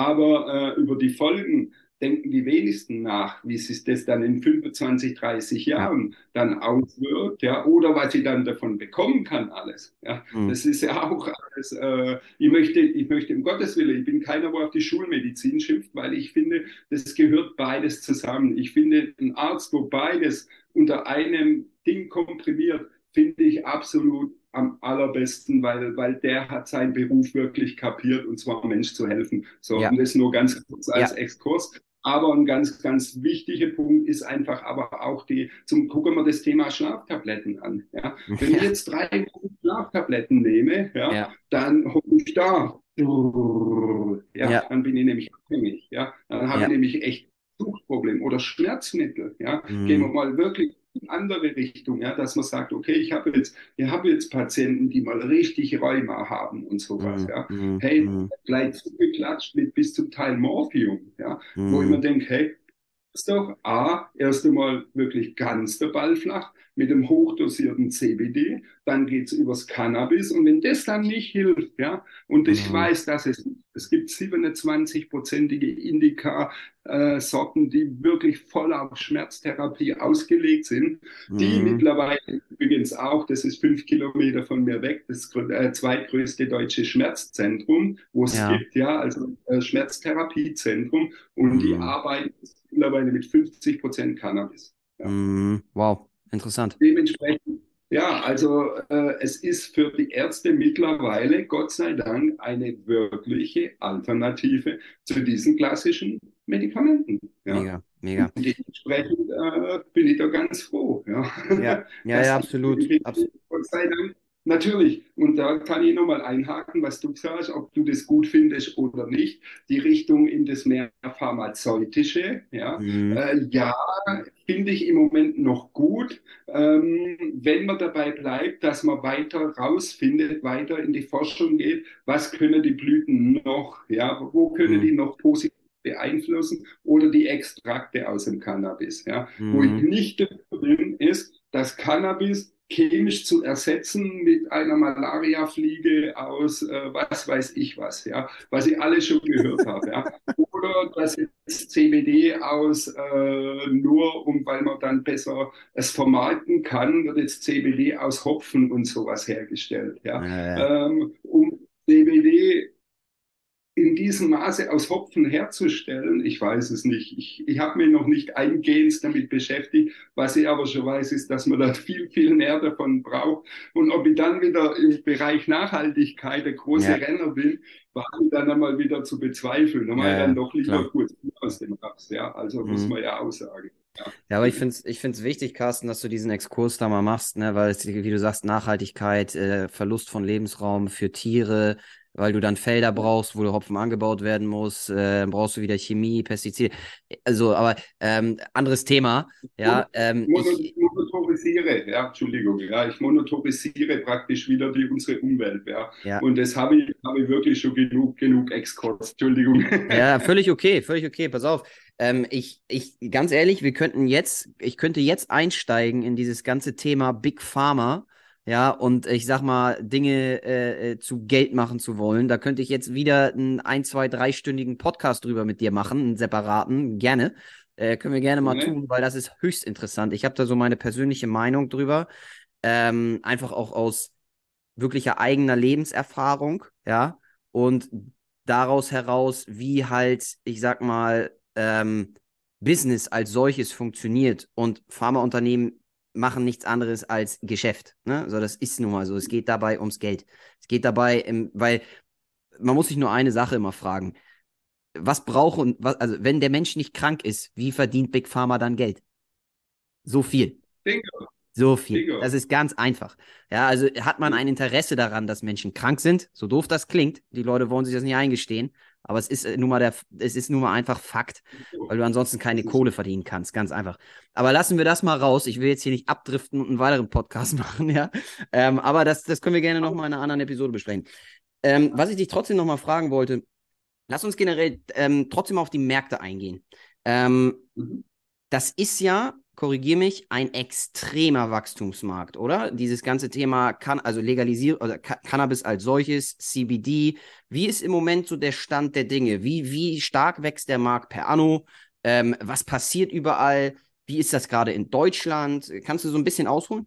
Aber äh, über die Folgen denken die wenigsten nach, wie sich das dann in fünfundzwanzig, dreißig Ja. Jahren dann auswirkt, ja, oder was ich dann davon bekommen kann, alles. Ja, Mhm. das ist ja auch alles. Äh, ich möchte, ich möchte um Gottes Willen, ich bin keiner, der auf die Schulmedizin schimpft, weil ich finde, das gehört beides zusammen. Ich finde, ein Arzt, wo beides unter einem Ding komprimiert, finde ich absolut am allerbesten, weil, weil der hat seinen Beruf wirklich kapiert und zwar Mensch zu helfen. So, und Ja. das nur ganz kurz als Ja. Exkurs. Aber ein ganz, ganz wichtiger Punkt ist einfach aber auch die, zum gucken wir das Thema Schlaftabletten an. Ja. Wenn ich Ja. jetzt drei Schlaftabletten nehme, ja, Ja. dann hole ich da. Ja, Ja. dann bin ich nämlich abhängig. Ja, dann habe ich Ja. nämlich echt Suchtproblem oder Schmerzmittel. Ja, gehen wir Mhm. mal wirklich in andere Richtung, ja, dass man sagt, okay, ich habe jetzt, ich habe jetzt Patienten, die mal richtig Rheuma haben und sowas, Mhm. ja. Mhm. Hey, Mhm. gleich zugeklatscht mit bis zum Teil Morphium, ja, wo ich mir Mhm. denke, hey, ist doch A, erst einmal wirklich ganz der Ball flach mit dem hochdosierten C B D, dann geht es übers Cannabis und wenn das dann nicht hilft, ja, und ich Mhm. weiß, dass es, es gibt siebenundzwanzig-prozentige Indica-Sorten, die wirklich voll auf Schmerztherapie ausgelegt sind, die Mhm. mittlerweile übrigens auch, das ist fünf Kilometer von mir weg, das äh, zweitgrößte deutsche Schmerzzentrum, wo es Ja. gibt, ja, also äh, Schmerztherapiezentrum und die Mhm. arbeiten mittlerweile mit fünfzig Prozent Cannabis. Ja. Mhm. Wow, interessant. Dementsprechend, ja, also äh, es ist für die Ärzte mittlerweile, Gott sei Dank, eine wirkliche Alternative zu diesen klassischen Medikamenten. Ja. Mega, Und mega. dementsprechend äh, bin ich da ganz froh, ja, Ja, ja, dass ja, die absolut. Abs Gott sei Dank Natürlich, und da kann ich nochmal einhaken, was du sagst, ob du das gut findest oder nicht, die Richtung in das mehr Pharmazeutische, ja, Mhm. äh, ja, finde ich im Moment noch gut, ähm, wenn man dabei bleibt, dass man weiter rausfindet, weiter in die Forschung geht, was können die Blüten noch, ja, wo können die Mhm. noch positiv beeinflussen oder die Extrakte aus dem Cannabis, ja. Wo ich Mhm. nicht dafür bin, ist, dass Cannabis chemisch zu ersetzen mit einer Malariafliege aus äh, was weiß ich was, ja, was ich alle schon gehört habe, ja. Oder dass jetzt C B D aus äh, nur, um weil man dann besser es vermarkten kann, wird jetzt C B D aus Hopfen und sowas hergestellt, ja. Äh, Ähm, um C B D in diesem Maße aus Hopfen herzustellen, ich weiß es nicht. Ich, ich habe mich noch nicht eingehend damit beschäftigt. Was ich aber schon weiß, ist, dass man da viel, viel mehr davon braucht. Und ob ich dann wieder im Bereich Nachhaltigkeit der große ja, Renner bin, war ich dann einmal wieder zu bezweifeln. Da mache ja, ich dann ja, doch lieber klar. kurz aus dem Raps. Ja, also muss Mhm. man ja auch sagen. Ja. Ja, aber ich finde es ich find's wichtig, Carsten, dass du diesen Exkurs da mal machst, ne, weil es, wie du sagst, Nachhaltigkeit, äh, Verlust von Lebensraum für Tiere, weil du dann Felder brauchst, wo der Hopfen angebaut werden muss, äh, dann brauchst du wieder Chemie, Pestizide. Also, aber ähm, anderes Thema, ja, ähm, ich, Monotorisiere, ja, Entschuldigung, ja, ich monotorisiere praktisch wieder die, unsere Umwelt, ja. ja, Und das habe ich, habe ich wirklich schon genug, genug Exkurs, Entschuldigung. ja, völlig okay, völlig okay. Pass auf. Ähm, ich, ich, ganz ehrlich, wir könnten jetzt, ich könnte jetzt einsteigen in dieses ganze Thema Big Pharma, ja, und ich sag mal, Dinge äh, äh, zu Geld machen zu wollen. Da könnte ich jetzt wieder einen ein, zwei, dreistündigen Podcast drüber mit dir machen, einen separaten, gerne. Äh, können wir gerne mal Ne? tun, weil das ist höchst interessant. Ich habe da so meine persönliche Meinung drüber. Ähm, einfach auch aus wirklicher eigener Lebenserfahrung, ja, und daraus heraus, wie halt, ich sag mal, ähm, Business als solches funktioniert und Pharmaunternehmen machen nichts anderes als Geschäft. Ne? Also das ist nun mal so. Es geht dabei ums Geld. Es geht dabei, im, weil man muss sich nur eine Sache immer fragen. Was brauchen, was, also wenn der Mensch nicht krank ist, wie verdient Big Pharma dann Geld? So viel. Bingo, So viel. Das bingo. ist ganz einfach. Ja, also hat man ein Interesse daran, dass Menschen krank sind, so doof das klingt, die Leute wollen sich das nicht eingestehen, aber es ist äh, nun mal der, es ist nun mal einfach Fakt, weil du ansonsten keine Das ist, Kohle verdienen kannst, ganz einfach. Aber lassen wir das mal raus. Ich will jetzt hier nicht abdriften und einen weiteren Podcast machen, ja. Ähm, aber das, das können wir gerne nochmal in einer anderen Episode besprechen. Ähm, was ich dich trotzdem nochmal fragen wollte, lass uns generell ähm, trotzdem auf die Märkte eingehen. Ähm, das ist ja, korrigier mich, ein extremer Wachstumsmarkt, oder? Dieses ganze Thema kann, also legalisieren oder Ca- Cannabis als solches, C B D. Wie ist im Moment so der Stand der Dinge? Wie, wie stark wächst der Markt per Anno? Ähm, was passiert überall? Wie ist das gerade in Deutschland? Kannst du so ein bisschen ausholen?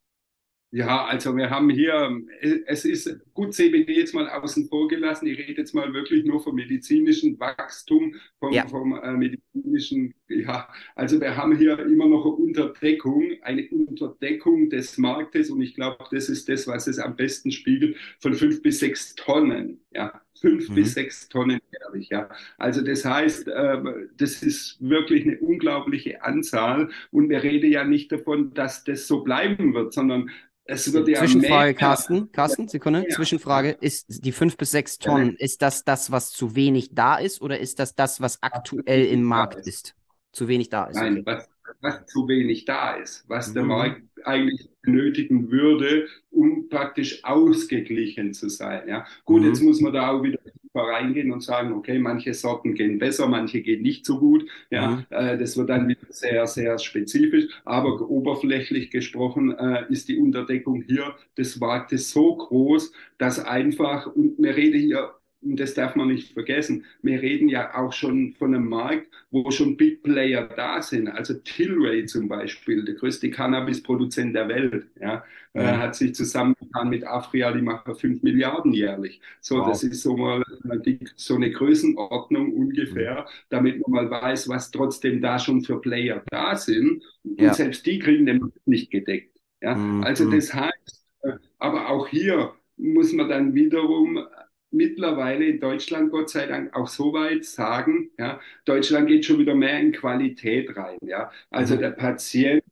Ja, also wir haben hier, es ist gut C B D jetzt mal außen vor gelassen. Ich rede jetzt mal wirklich nur vom medizinischen Wachstum, vom, Ja. vom äh, medizinischen, ja, also wir haben hier immer noch eine Unterdeckung, eine Unterdeckung des Marktes und ich glaube, das ist das, was es am besten spiegelt, von fünf bis sechs Tonnen, ja, fünf bis Mhm. sechs Tonnen jährlich, ja. Also das heißt, äh, das ist wirklich eine unglaubliche Anzahl und wir reden ja nicht davon, dass das so bleiben wird, sondern es wird ja mehr, Zwischenfrage, Carsten. Carsten, Sekunde. mehr. Zwischenfrage. Ja, Ist die fünf bis sechs ja, Tonnen, ist das das, was zu wenig da ist oder ist das das, was aktuell im nicht da Markt ist. ist? Zu wenig da ist, Nein, okay. was, was zu wenig da ist, was der Mhm. Markt eigentlich benötigen würde, um praktisch ausgeglichen zu sein. Ja, gut, jetzt Mhm. muss man da auch wieder tiefer reingehen und sagen, okay, manche Sorten gehen besser, manche gehen nicht so gut. Ja, Mhm. äh, das wird dann wieder sehr, sehr spezifisch. Aber oberflächlich gesprochen äh, ist die Unterdeckung hier des Marktes so groß, dass einfach, und wir reden hier, und das darf man nicht vergessen, wir reden ja auch schon von einem Markt, wo schon Big Player da sind. Also Tilray zum Beispiel, der größte Cannabis-Produzent der Welt, ja, äh, Mhm. hat sich zusammengetan mit Afria, die machen fünf Milliarden jährlich. So, das Wow. ist so mal die, so eine Größenordnung Mhm. ungefähr, damit man mal weiß, was trotzdem da schon für Player da sind. Und Ja. selbst die kriegen den nicht gedeckt. Ja, also Mhm. das heißt, äh, aber auch hier muss man dann wiederum mittlerweile in Deutschland Gott sei Dank auch so weit sagen, ja, Deutschland geht schon wieder mehr in Qualität rein. Ja? Also Mhm. der Patient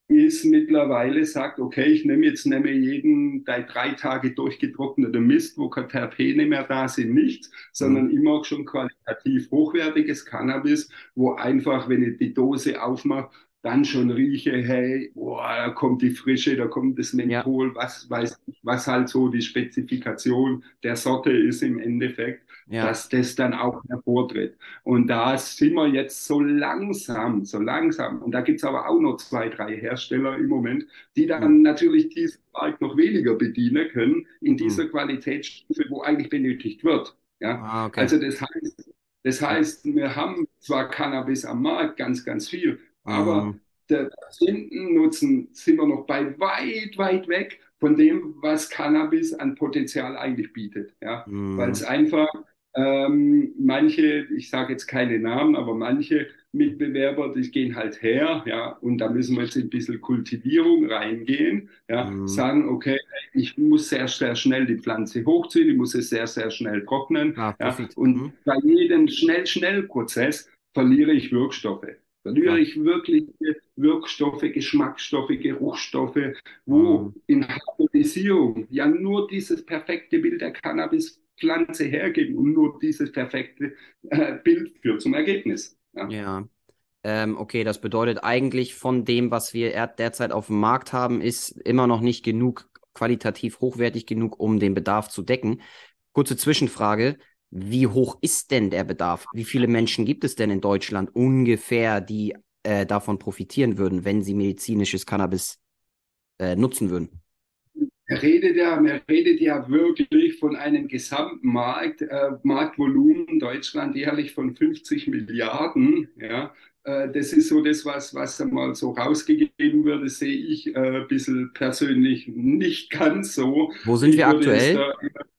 ist mittlerweile sagt, okay, ich nehme jetzt nehme jeden drei, drei Tage durchgetrocknete Mist, wo keine Terpene mehr da sind, nichts, sondern Mhm. immer schon qualitativ hochwertiges Cannabis, wo einfach, wenn ich die Dose aufmache, dann schon rieche, hey, boah, da kommt die Frische, da kommt das Ja, Menthol, was weiß ich, was halt so die Spezifikation der Sorte ist im Endeffekt, ja. dass das dann auch hervortritt. Und da sind wir jetzt so langsam, so langsam. Und da gibt es aber auch noch zwei, drei Hersteller im Moment, die Mhm. dann natürlich diesen Markt noch weniger bedienen können in Mhm. dieser Qualitätsstufe, wo eigentlich benötigt wird. Ja, Ah, okay. also das heißt, das Ja. heißt, wir haben zwar Cannabis am Markt, ganz, ganz viel, aber Mhm. der Patientennutzen sind wir noch bei weit, weit weg von dem, was Cannabis an Potenzial eigentlich bietet. Ja, weil es Mhm. einfach ähm, manche, ich sage jetzt keine Namen, aber manche Mitbewerber, die gehen halt her, ja, und da müssen wir jetzt ein bisschen Kultivierung reingehen, ja, Mhm. sagen, okay, ich muss sehr, sehr schnell die Pflanze hochziehen, ich muss es sehr, sehr schnell trocknen, Klar, ja, Profit. und Mhm. bei jedem Schnell-Schnell-Prozess verliere ich Wirkstoffe. Verliere Klar. ich wirklich Wirkstoffe, Geschmacksstoffe, Geruchsstoffe, wo Mhm. in Harmonisierung ja nur dieses perfekte Bild der Cannabispflanze hergeben und nur dieses perfekte äh, Bild führt zum Ergebnis. Ja. Ja. Ähm, okay, das bedeutet eigentlich von dem, was wir er- derzeit auf dem Markt haben, ist immer noch nicht genug, qualitativ hochwertig genug, um den Bedarf zu decken. Kurze Zwischenfrage. Wie hoch ist denn der Bedarf? Wie viele Menschen gibt es denn in Deutschland ungefähr, die äh, davon profitieren würden, wenn sie medizinisches Cannabis äh, nutzen würden? Er redet ja, man redet ja wirklich von einem Gesamtmarkt, äh, Marktvolumen Deutschland jährlich von fünfzig Milliarden. Ja. Äh, das ist so das, was, was einmal so rausgegeben wird. Das sehe ich äh, ein bisschen persönlich nicht ganz so. Wo sind Ich wir würde es aktuell? da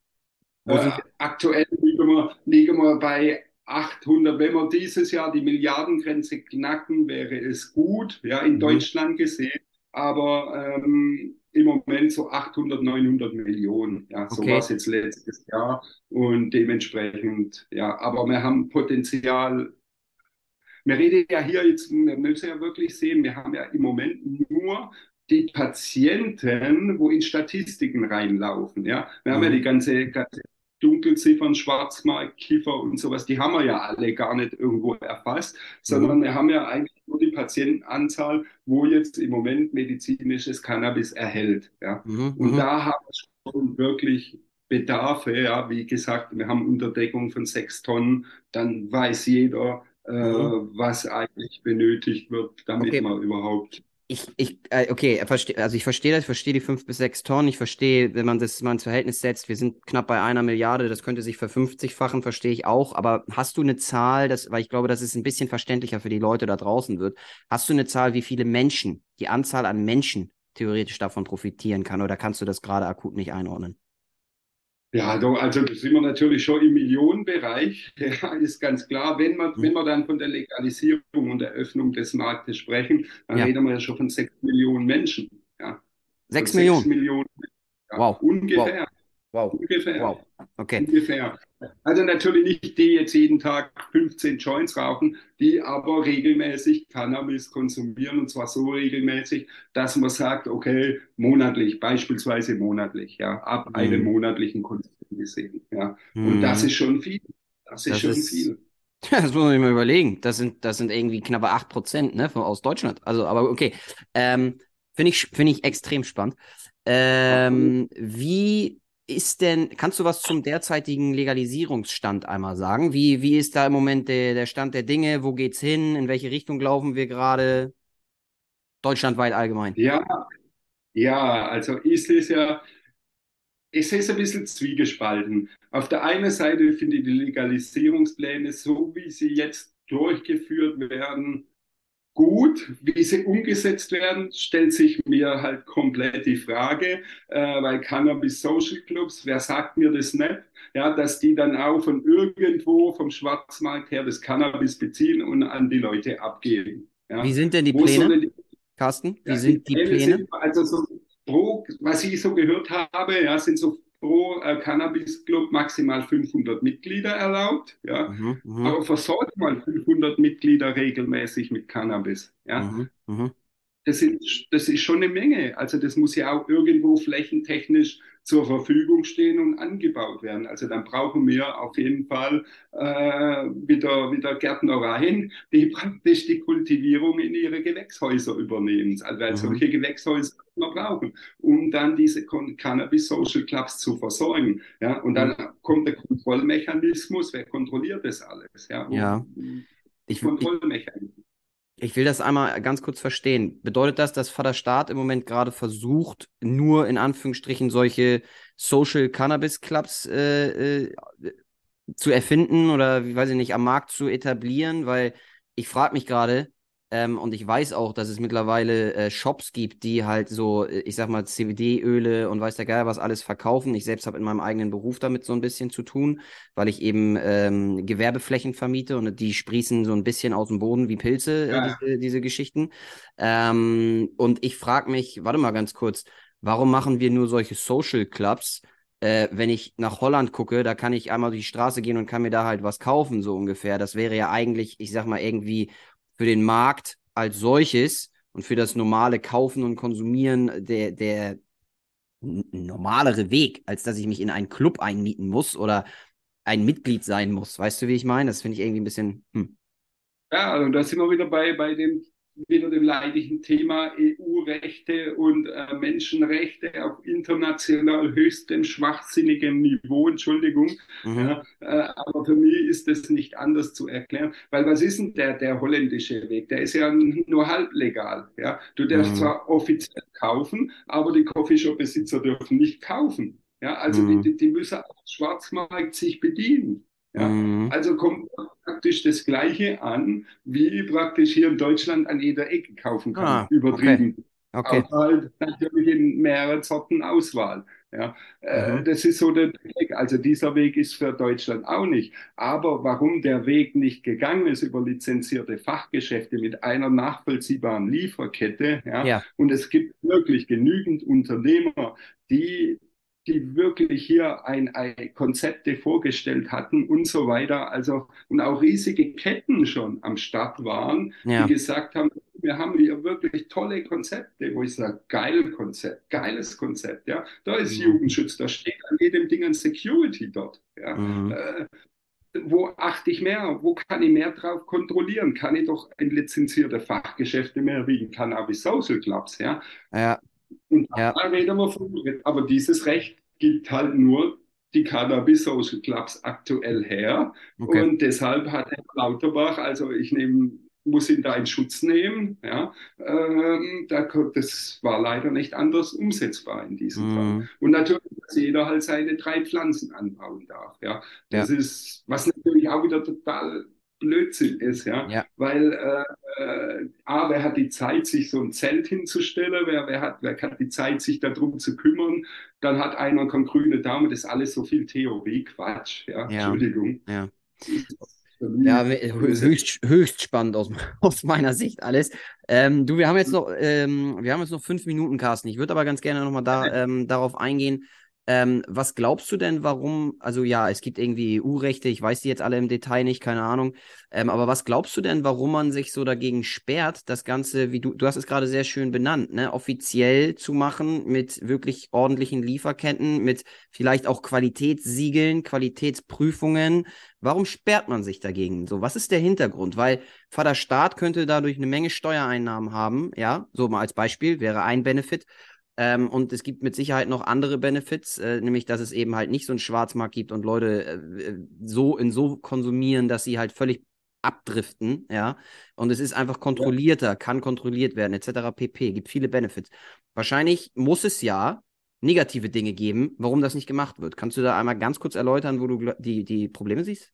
Wo äh, sind wir? aktuell liegen wir, liegen wir bei achthundert. Wenn wir dieses Jahr die Milliardengrenze knacken, wäre es gut, ja, in Mhm. Deutschland gesehen. Aber ähm, im Moment so achthundert, neunhundert Millionen. Ja, so war es Okay. jetzt letztes Jahr. Und dementsprechend, ja, aber wir haben Potenzial. Wir reden ja hier jetzt, wir müssen ja wirklich sehen, wir haben ja im Moment nur die Patienten, wo in Statistiken reinlaufen. Ja? Wir haben ja die Mhm. ganze, ganze Dunkelziffern, Schwarzmarkt, Kiffer und sowas, die haben wir ja alle gar nicht irgendwo erfasst, Mhm. sondern wir haben ja eigentlich nur die Patientenanzahl, wo jetzt im Moment medizinisches Cannabis erhält. Ja? Mhm. Und Mhm. da haben wir schon wirklich Bedarfe, ja, wie gesagt, wir haben Unterdeckung von sechs Tonnen, dann weiß jeder, äh, Mhm. was eigentlich benötigt wird, damit Okay. man überhaupt. Ich, ich, äh, okay, verstehe, also ich verstehe das, ich verstehe die fünf bis sechs Tonnen, ich verstehe, wenn man das mal ins Verhältnis setzt, wir sind knapp bei einer Milliarde, das könnte sich verfünfzigfachen, verstehe ich auch, aber hast du eine Zahl, das, weil ich glaube, dass es ein bisschen verständlicher für die Leute da draußen wird, hast du eine Zahl, wie viele Menschen, die Anzahl an Menschen theoretisch davon profitieren kann, oder kannst du das gerade akut nicht einordnen? Ja, doch, also da sind wir natürlich schon im Millionenbereich, ja, ist ganz klar. Wenn wir, Hm? wenn wir dann von der Legalisierung und der Öffnung des Marktes sprechen, dann Ja, reden wir ja schon von sechs Millionen Menschen. Ja, von sechs sechs Millionen. Millionen, ja, Wow, wow, ungefähr, wow, ungefähr. wow. Okay. Ungefähr. Also natürlich nicht die jetzt jeden Tag fünfzehn Joints rauchen, die aber regelmäßig Cannabis konsumieren und zwar so regelmäßig, dass man sagt, okay, monatlich, beispielsweise monatlich, ja, ab einem Hm. monatlichen Konsum gesehen, ja. Und das ist Hm. schon viel. Das ist Das schon ist. viel. Das muss man sich mal überlegen. Das sind, das sind irgendwie knappe acht Prozent, ne, von, aus Deutschland. Also, aber okay. Ähm, finde ich, finde ich extrem spannend. Absolut. Ähm, wie ist denn, kannst du was zum derzeitigen Legalisierungsstand einmal sagen? Wie, wie ist da im Moment der, der Stand der Dinge? Wo geht's hin? In welche Richtung laufen wir gerade? Deutschlandweit allgemein. Ja, ja, also ist es ja, es ist ein bisschen zwiegespalten. Auf der einen Seite finde ich die Legalisierungspläne, so wie sie jetzt durchgeführt werden, gut. Wie sie umgesetzt werden, stellt sich mir halt komplett die Frage, äh, weil Cannabis Social Clubs, wer sagt mir das nicht? Ja, dass die dann auch von irgendwo vom Schwarzmarkt her das Cannabis beziehen und an die Leute abgeben. Wie Ja, sind denn die wo Pläne, sollen die, Carsten? Wie ja, die sind die Pläne Pläne? sind also so pro, was ich so gehört habe, ja, sind so pro äh, Cannabis Club maximal fünfhundert Mitglieder erlaubt. Ja, Mhm, mhm, aber versorgt mal fünfhundert Mitglieder regelmäßig mit Cannabis. Ja, mhm, mhm. das ist, das ist schon eine Menge. Also das muss ja auch irgendwo flächentechnisch zur Verfügung stehen und angebaut werden. Also dann brauchen wir auf jeden Fall äh, wieder, wieder Gärtnereien, die praktisch die Kultivierung in ihre Gewächshäuser übernehmen. Also weil Mhm. solche Gewächshäuser wir brauchen, um dann diese Cannabis Social Clubs zu versorgen. Ja? Und Mhm. dann kommt der Kontrollmechanismus. Wer kontrolliert das alles? Ja? Wo, Ja, ich, ich, Kontrollmechanismus. ich will das einmal ganz kurz verstehen. Bedeutet das, dass Vater Staat im Moment gerade versucht, nur in Anführungsstrichen solche Social Cannabis Clubs äh, äh, zu erfinden oder, wie weiß ich nicht, am Markt zu etablieren? Weil ich frage mich gerade, ähm, und ich weiß auch, dass es mittlerweile äh, Shops gibt, die halt so, äh, ich sag mal, C B D-Öle und weiß der Geier was alles verkaufen. Ich selbst habe in meinem eigenen Beruf damit so ein bisschen zu tun, weil ich eben ähm, Gewerbeflächen vermiete und die sprießen so ein bisschen aus dem Boden wie Pilze, äh, Ja, diese, diese Geschichten. Ähm, und ich frage mich, warte mal ganz kurz, warum machen wir nur solche Social Clubs? Äh, wenn ich nach Holland gucke, da kann ich einmal durch die Straße gehen und kann mir da halt was kaufen, so ungefähr. Das wäre ja eigentlich, ich sag mal, irgendwie für den Markt als solches und für das normale Kaufen und Konsumieren der, der normalere Weg, als dass ich mich in einen Club einmieten muss oder ein Mitglied sein muss. Weißt du, wie ich meine? Das finde ich irgendwie ein bisschen. Hm. ja, und da sind wir wieder bei, bei dem, wieder dem leidigen Thema E U-Rechte und äh, Menschenrechte auf international höchstem schwachsinnigem Niveau, Entschuldigung. Mhm. Ja, äh, aber für mich ist das nicht anders zu erklären, weil was ist denn der, der holländische Weg? Der ist ja nur halb legal. Ja? Du darfst Mhm. zwar offiziell kaufen, aber die Coffeeshop-Besitzer dürfen nicht kaufen. Ja, also die, Mhm. die, die müssen auf dem Schwarzmarkt sich bedienen. Ja, Mhm. also kommt praktisch das Gleiche an, wie praktisch hier in Deutschland an jeder Ecke kaufen kann, Ah, okay. übertrieben. Okay. Aber halt natürlich in mehreren Sorten Auswahl. Ja, äh, Mhm. das ist so der Weg. Also dieser Weg ist für Deutschland auch nicht. Aber warum der Weg nicht gegangen ist über lizenzierte Fachgeschäfte mit einer nachvollziehbaren Lieferkette, ja, Ja. und es gibt wirklich genügend Unternehmer, die die wirklich hier ein, ein Konzepte vorgestellt hatten und so weiter. Also, und auch riesige Ketten schon am Start waren, die Ja. gesagt haben, wir haben hier wirklich tolle Konzepte, wo ich sage, geil Konzept, geiles Konzept, ja. Da ist Mhm. Jugendschutz, da steht an jedem Ding ein Security dort, ja. Mhm. Äh, wo achte ich mehr? Wo kann ich mehr drauf kontrollieren? Kann ich doch ein lizenzierte Fachgeschäfte mehr wie ein Cannabis Social Clubs, ja? Ja. Und Ja. da reden wir von, aber dieses Recht gibt halt nur die Cannabis Social Clubs aktuell her. Okay. Und deshalb hat Herr Lauterbach, also ich nehme, muss ihn da in Schutz nehmen. Ja, ähm, da, das war leider nicht anders umsetzbar in diesem Fall. Mhm. Und natürlich, dass jeder halt seine drei Pflanzen anbauen darf. Ja, das Ja. ist, was natürlich auch wieder total Blödsinn ist, ja, Ja. weil äh, äh, A, wer hat die Zeit, sich so ein Zelt hinzustellen, wer, wer, hat, wer hat die Zeit, sich darum zu kümmern, dann hat einer keinen grünen Daumen, das ist alles so viel Theorie, Quatsch, ja, Ja. Entschuldigung. Ja. Das ist für Ja, mich hö- böse. höchst, höchst spannend aus, aus meiner Sicht alles. Ähm, du, wir haben jetzt noch, ähm, wir haben jetzt noch fünf Minuten, Carsten. Ich würde aber ganz gerne nochmal da, ähm, darauf eingehen. Ähm, was glaubst du denn, warum, also ja, es gibt irgendwie E U-Rechte, ich weiß die jetzt alle im Detail nicht, keine Ahnung. Ähm, aber was glaubst du denn, warum man sich so dagegen sperrt, das Ganze, wie du, du hast es gerade sehr schön benannt, ne, offiziell zu machen mit wirklich ordentlichen Lieferketten, mit vielleicht auch Qualitätssiegeln, Qualitätsprüfungen? Warum sperrt man sich dagegen? So, was ist der Hintergrund? Weil Vater Staat könnte dadurch eine Menge Steuereinnahmen haben, ja, so mal als Beispiel, wäre ein Benefit. Ähm, und es gibt mit Sicherheit noch andere Benefits, äh, nämlich, dass es eben halt nicht so einen Schwarzmarkt gibt und Leute äh, so in so konsumieren, dass sie halt völlig abdriften, ja. Und es ist einfach Ja. kontrollierter, kann kontrolliert werden, et cetera pp. Gibt viele Benefits. Wahrscheinlich muss es ja negative Dinge geben, warum das nicht gemacht wird. Kannst du da einmal ganz kurz erläutern, wo du die, die Probleme siehst?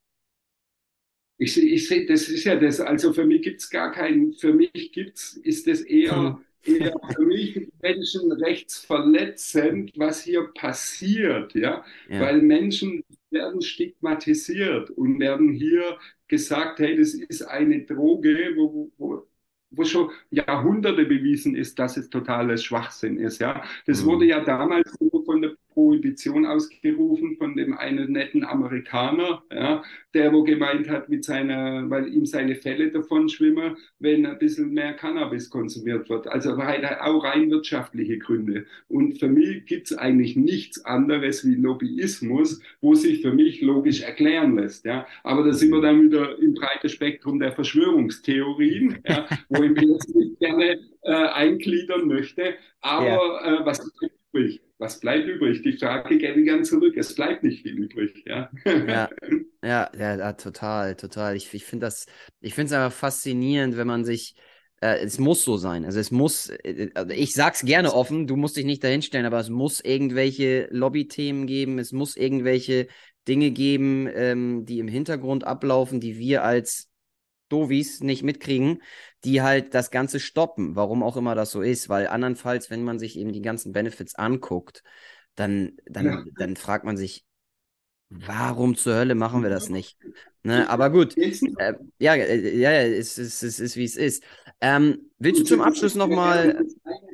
Ich, seh- ich sehe, das ist ja das, also für mich gibt es gar keinen, für mich gibt's, ist das eher, eher für mich menschenrechtsverletzend, was hier passiert, ja, Ja. weil Menschen werden stigmatisiert und werden hier gesagt, hey, das ist eine Droge, wo, wo, wo schon Jahrhunderte bewiesen ist, dass es totales Schwachsinn ist, ja. Das wurde Mhm. ja damals von von der Prohibition ausgerufen von dem einen netten Amerikaner, ja, der wo gemeint hat, mit seiner, weil ihm seine Fälle davon schwimmen, wenn ein bisschen mehr Cannabis konsumiert wird. Also auch rein wirtschaftliche Gründe. Und für mich gibt es eigentlich nichts anderes wie Lobbyismus, wo sich für mich logisch erklären lässt. Ja. Aber da sind wir dann wieder im breiten Spektrum der Verschwörungstheorien, ja, wo ich mich jetzt nicht gerne äh, eingliedern möchte. Aber ja. äh, was bleibt übrig? Was bleibt übrig? Die Frage gebe ich gern zurück. Es bleibt nicht viel übrig. Ja, ja, ja, ja, ja total, total. Ich, ich finde das, ich finde es einfach faszinierend, wenn man sich, äh, es muss so sein. Also es muss, äh, ich sag's gerne offen, du musst dich nicht dahinstellen, aber es muss irgendwelche Lobbythemen geben, es muss irgendwelche Dinge geben, ähm, die im Hintergrund ablaufen, die wir als Dovis nicht mitkriegen, die halt das Ganze stoppen, warum auch immer das so ist, weil andernfalls, wenn man sich eben die ganzen Benefits anguckt, dann, dann, ja. dann fragt man sich, warum zur Hölle machen wir das nicht? Ne? Aber gut, äh, ja, äh, ja, es, es, es ist, wie es ist. Ähm, willst du zum Abschluss nochmal...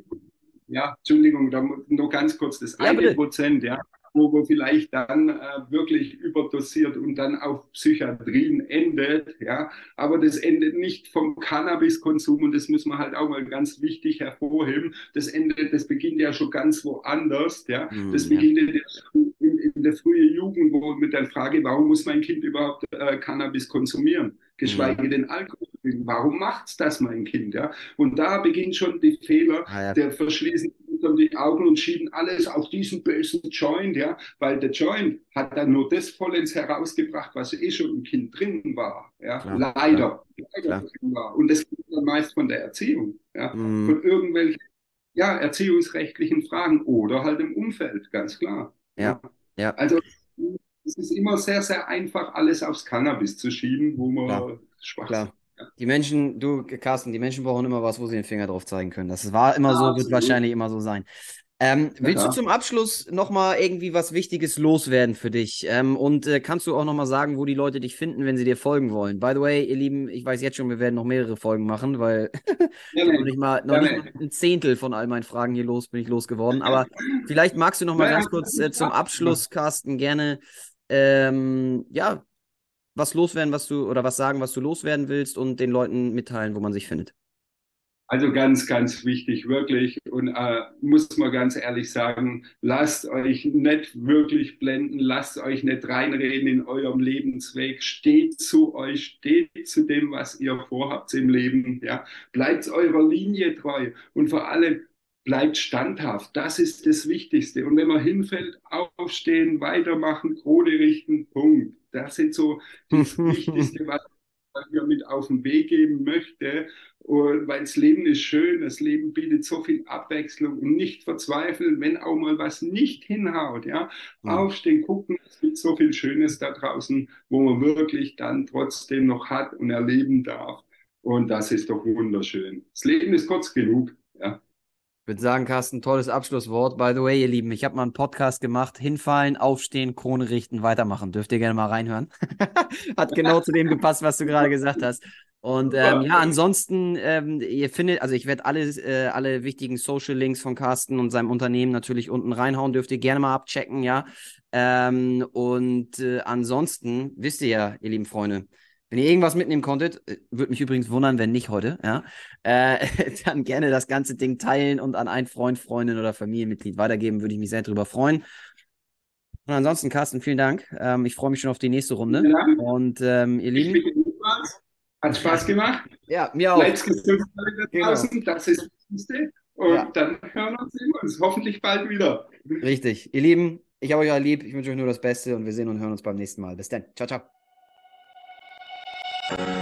Ja, Entschuldigung, da nur ganz kurz, das ja, eine Prozent, ja, wo, wo vielleicht dann äh, wirklich überdosiert und dann auf Psychiatrien endet, ja, aber das endet nicht vom Cannabiskonsum und das müssen wir halt auch mal ganz wichtig hervorheben, das endet, das beginnt ja schon ganz woanders, ja, das mm, beginnt ja. in, in der frühen Jugend, wo mit der Frage, warum muss mein Kind überhaupt äh, Cannabis konsumieren, geschweige mm. denn Alkohol, warum macht's das mein Kind, ja, und da beginnt schon die Fehler, ah, ja. der verschließen die Augen und schieben alles auf diesen bösen Joint, ja, weil der Joint hat dann nur das vollends herausgebracht, was eh schon im Kind drin war, ja, klar, leider, klar. leider klar. drin war. Und das kommt dann meist von der Erziehung, ja, mm. von irgendwelchen, ja, erziehungsrechtlichen Fragen oder halt im Umfeld, ganz klar. Ja, ja. ja. Also es ist immer sehr, sehr einfach, alles aufs Cannabis zu schieben, wo man klar. schwach klar. ist. Die Menschen, du, Carsten, die Menschen brauchen immer was, wo sie den Finger drauf zeigen können. Das war immer ja, so, absolut. Wird wahrscheinlich immer so sein. Ähm, willst ja. du zum Abschluss nochmal irgendwie was Wichtiges loswerden für dich? Ähm, und äh, kannst du auch nochmal sagen, wo die Leute dich finden, wenn sie dir folgen wollen? By the way, ihr Lieben, ich weiß jetzt schon, wir werden noch mehrere Folgen machen, weil ja, noch nicht mal, noch ja, nicht mal ein Zehntel von all meinen Fragen hier los bin ich losgeworden. Aber vielleicht magst du nochmal ja, ganz kurz äh, zum Abschluss, Carsten, gerne ähm, ja, was loswerden, was du, oder was sagen, was du loswerden willst und den Leuten mitteilen, wo man sich findet. Also ganz, ganz wichtig, wirklich. Und äh, muss man ganz ehrlich sagen, lasst euch nicht wirklich blenden, lasst euch nicht reinreden in eurem Lebensweg. Steht zu euch, steht zu dem, was ihr vorhabt im Leben. Ja, bleibt eurer Linie treu und vor allem bleibt standhaft. Das ist das Wichtigste. Und wenn man hinfällt, aufstehen, weitermachen, Krone richten, Punkt. Das sind so das Wichtigste, was ich mir mit auf den Weg geben möchte. Und weil das Leben ist schön, das Leben bietet so viel Abwechslung und nicht verzweifeln, wenn auch mal was nicht hinhaut. Ja? Mhm. Aufstehen, gucken, es gibt so viel Schönes da draußen, wo man wirklich dann trotzdem noch hat und erleben darf. Und das ist doch wunderschön. Das Leben ist kurz genug. Ja. Ich würde sagen, Carsten, tolles Abschlusswort. By the way, ihr Lieben, ich habe mal einen Podcast gemacht. Hinfallen, aufstehen, Krone richten, weitermachen. Dürft ihr gerne mal reinhören. Hat genau zu dem gepasst, was du gerade gesagt hast. Und ähm, ja, ansonsten, ähm, ihr findet, also ich werde alle, äh, alle wichtigen Social-Links von Carsten und seinem Unternehmen natürlich unten reinhauen. Dürft ihr gerne mal abchecken, ja. Ähm, und äh, ansonsten, wisst ihr ja, ihr lieben Freunde, wenn ihr irgendwas mitnehmen konntet, würde mich übrigens wundern, wenn nicht heute, ja, äh, dann gerne das ganze Ding teilen und an einen Freund, Freundin oder Familienmitglied weitergeben, würde ich mich sehr drüber freuen. Und ansonsten, Carsten, vielen Dank. Ähm, ich freue mich schon auf die nächste Runde. Ja. Und ähm, ihr Lieben. Hat Spaß gemacht. Ja, mir auch. Bleibt gesund da draußen, genau. Das ist das Wichtigste. Und ja. Dann hören wir uns hoffentlich bald wieder. Richtig. Ihr Lieben, ich habe euch alle lieb. Ich wünsche euch nur das Beste und wir sehen und hören uns beim nächsten Mal. Bis dann. Ciao, ciao.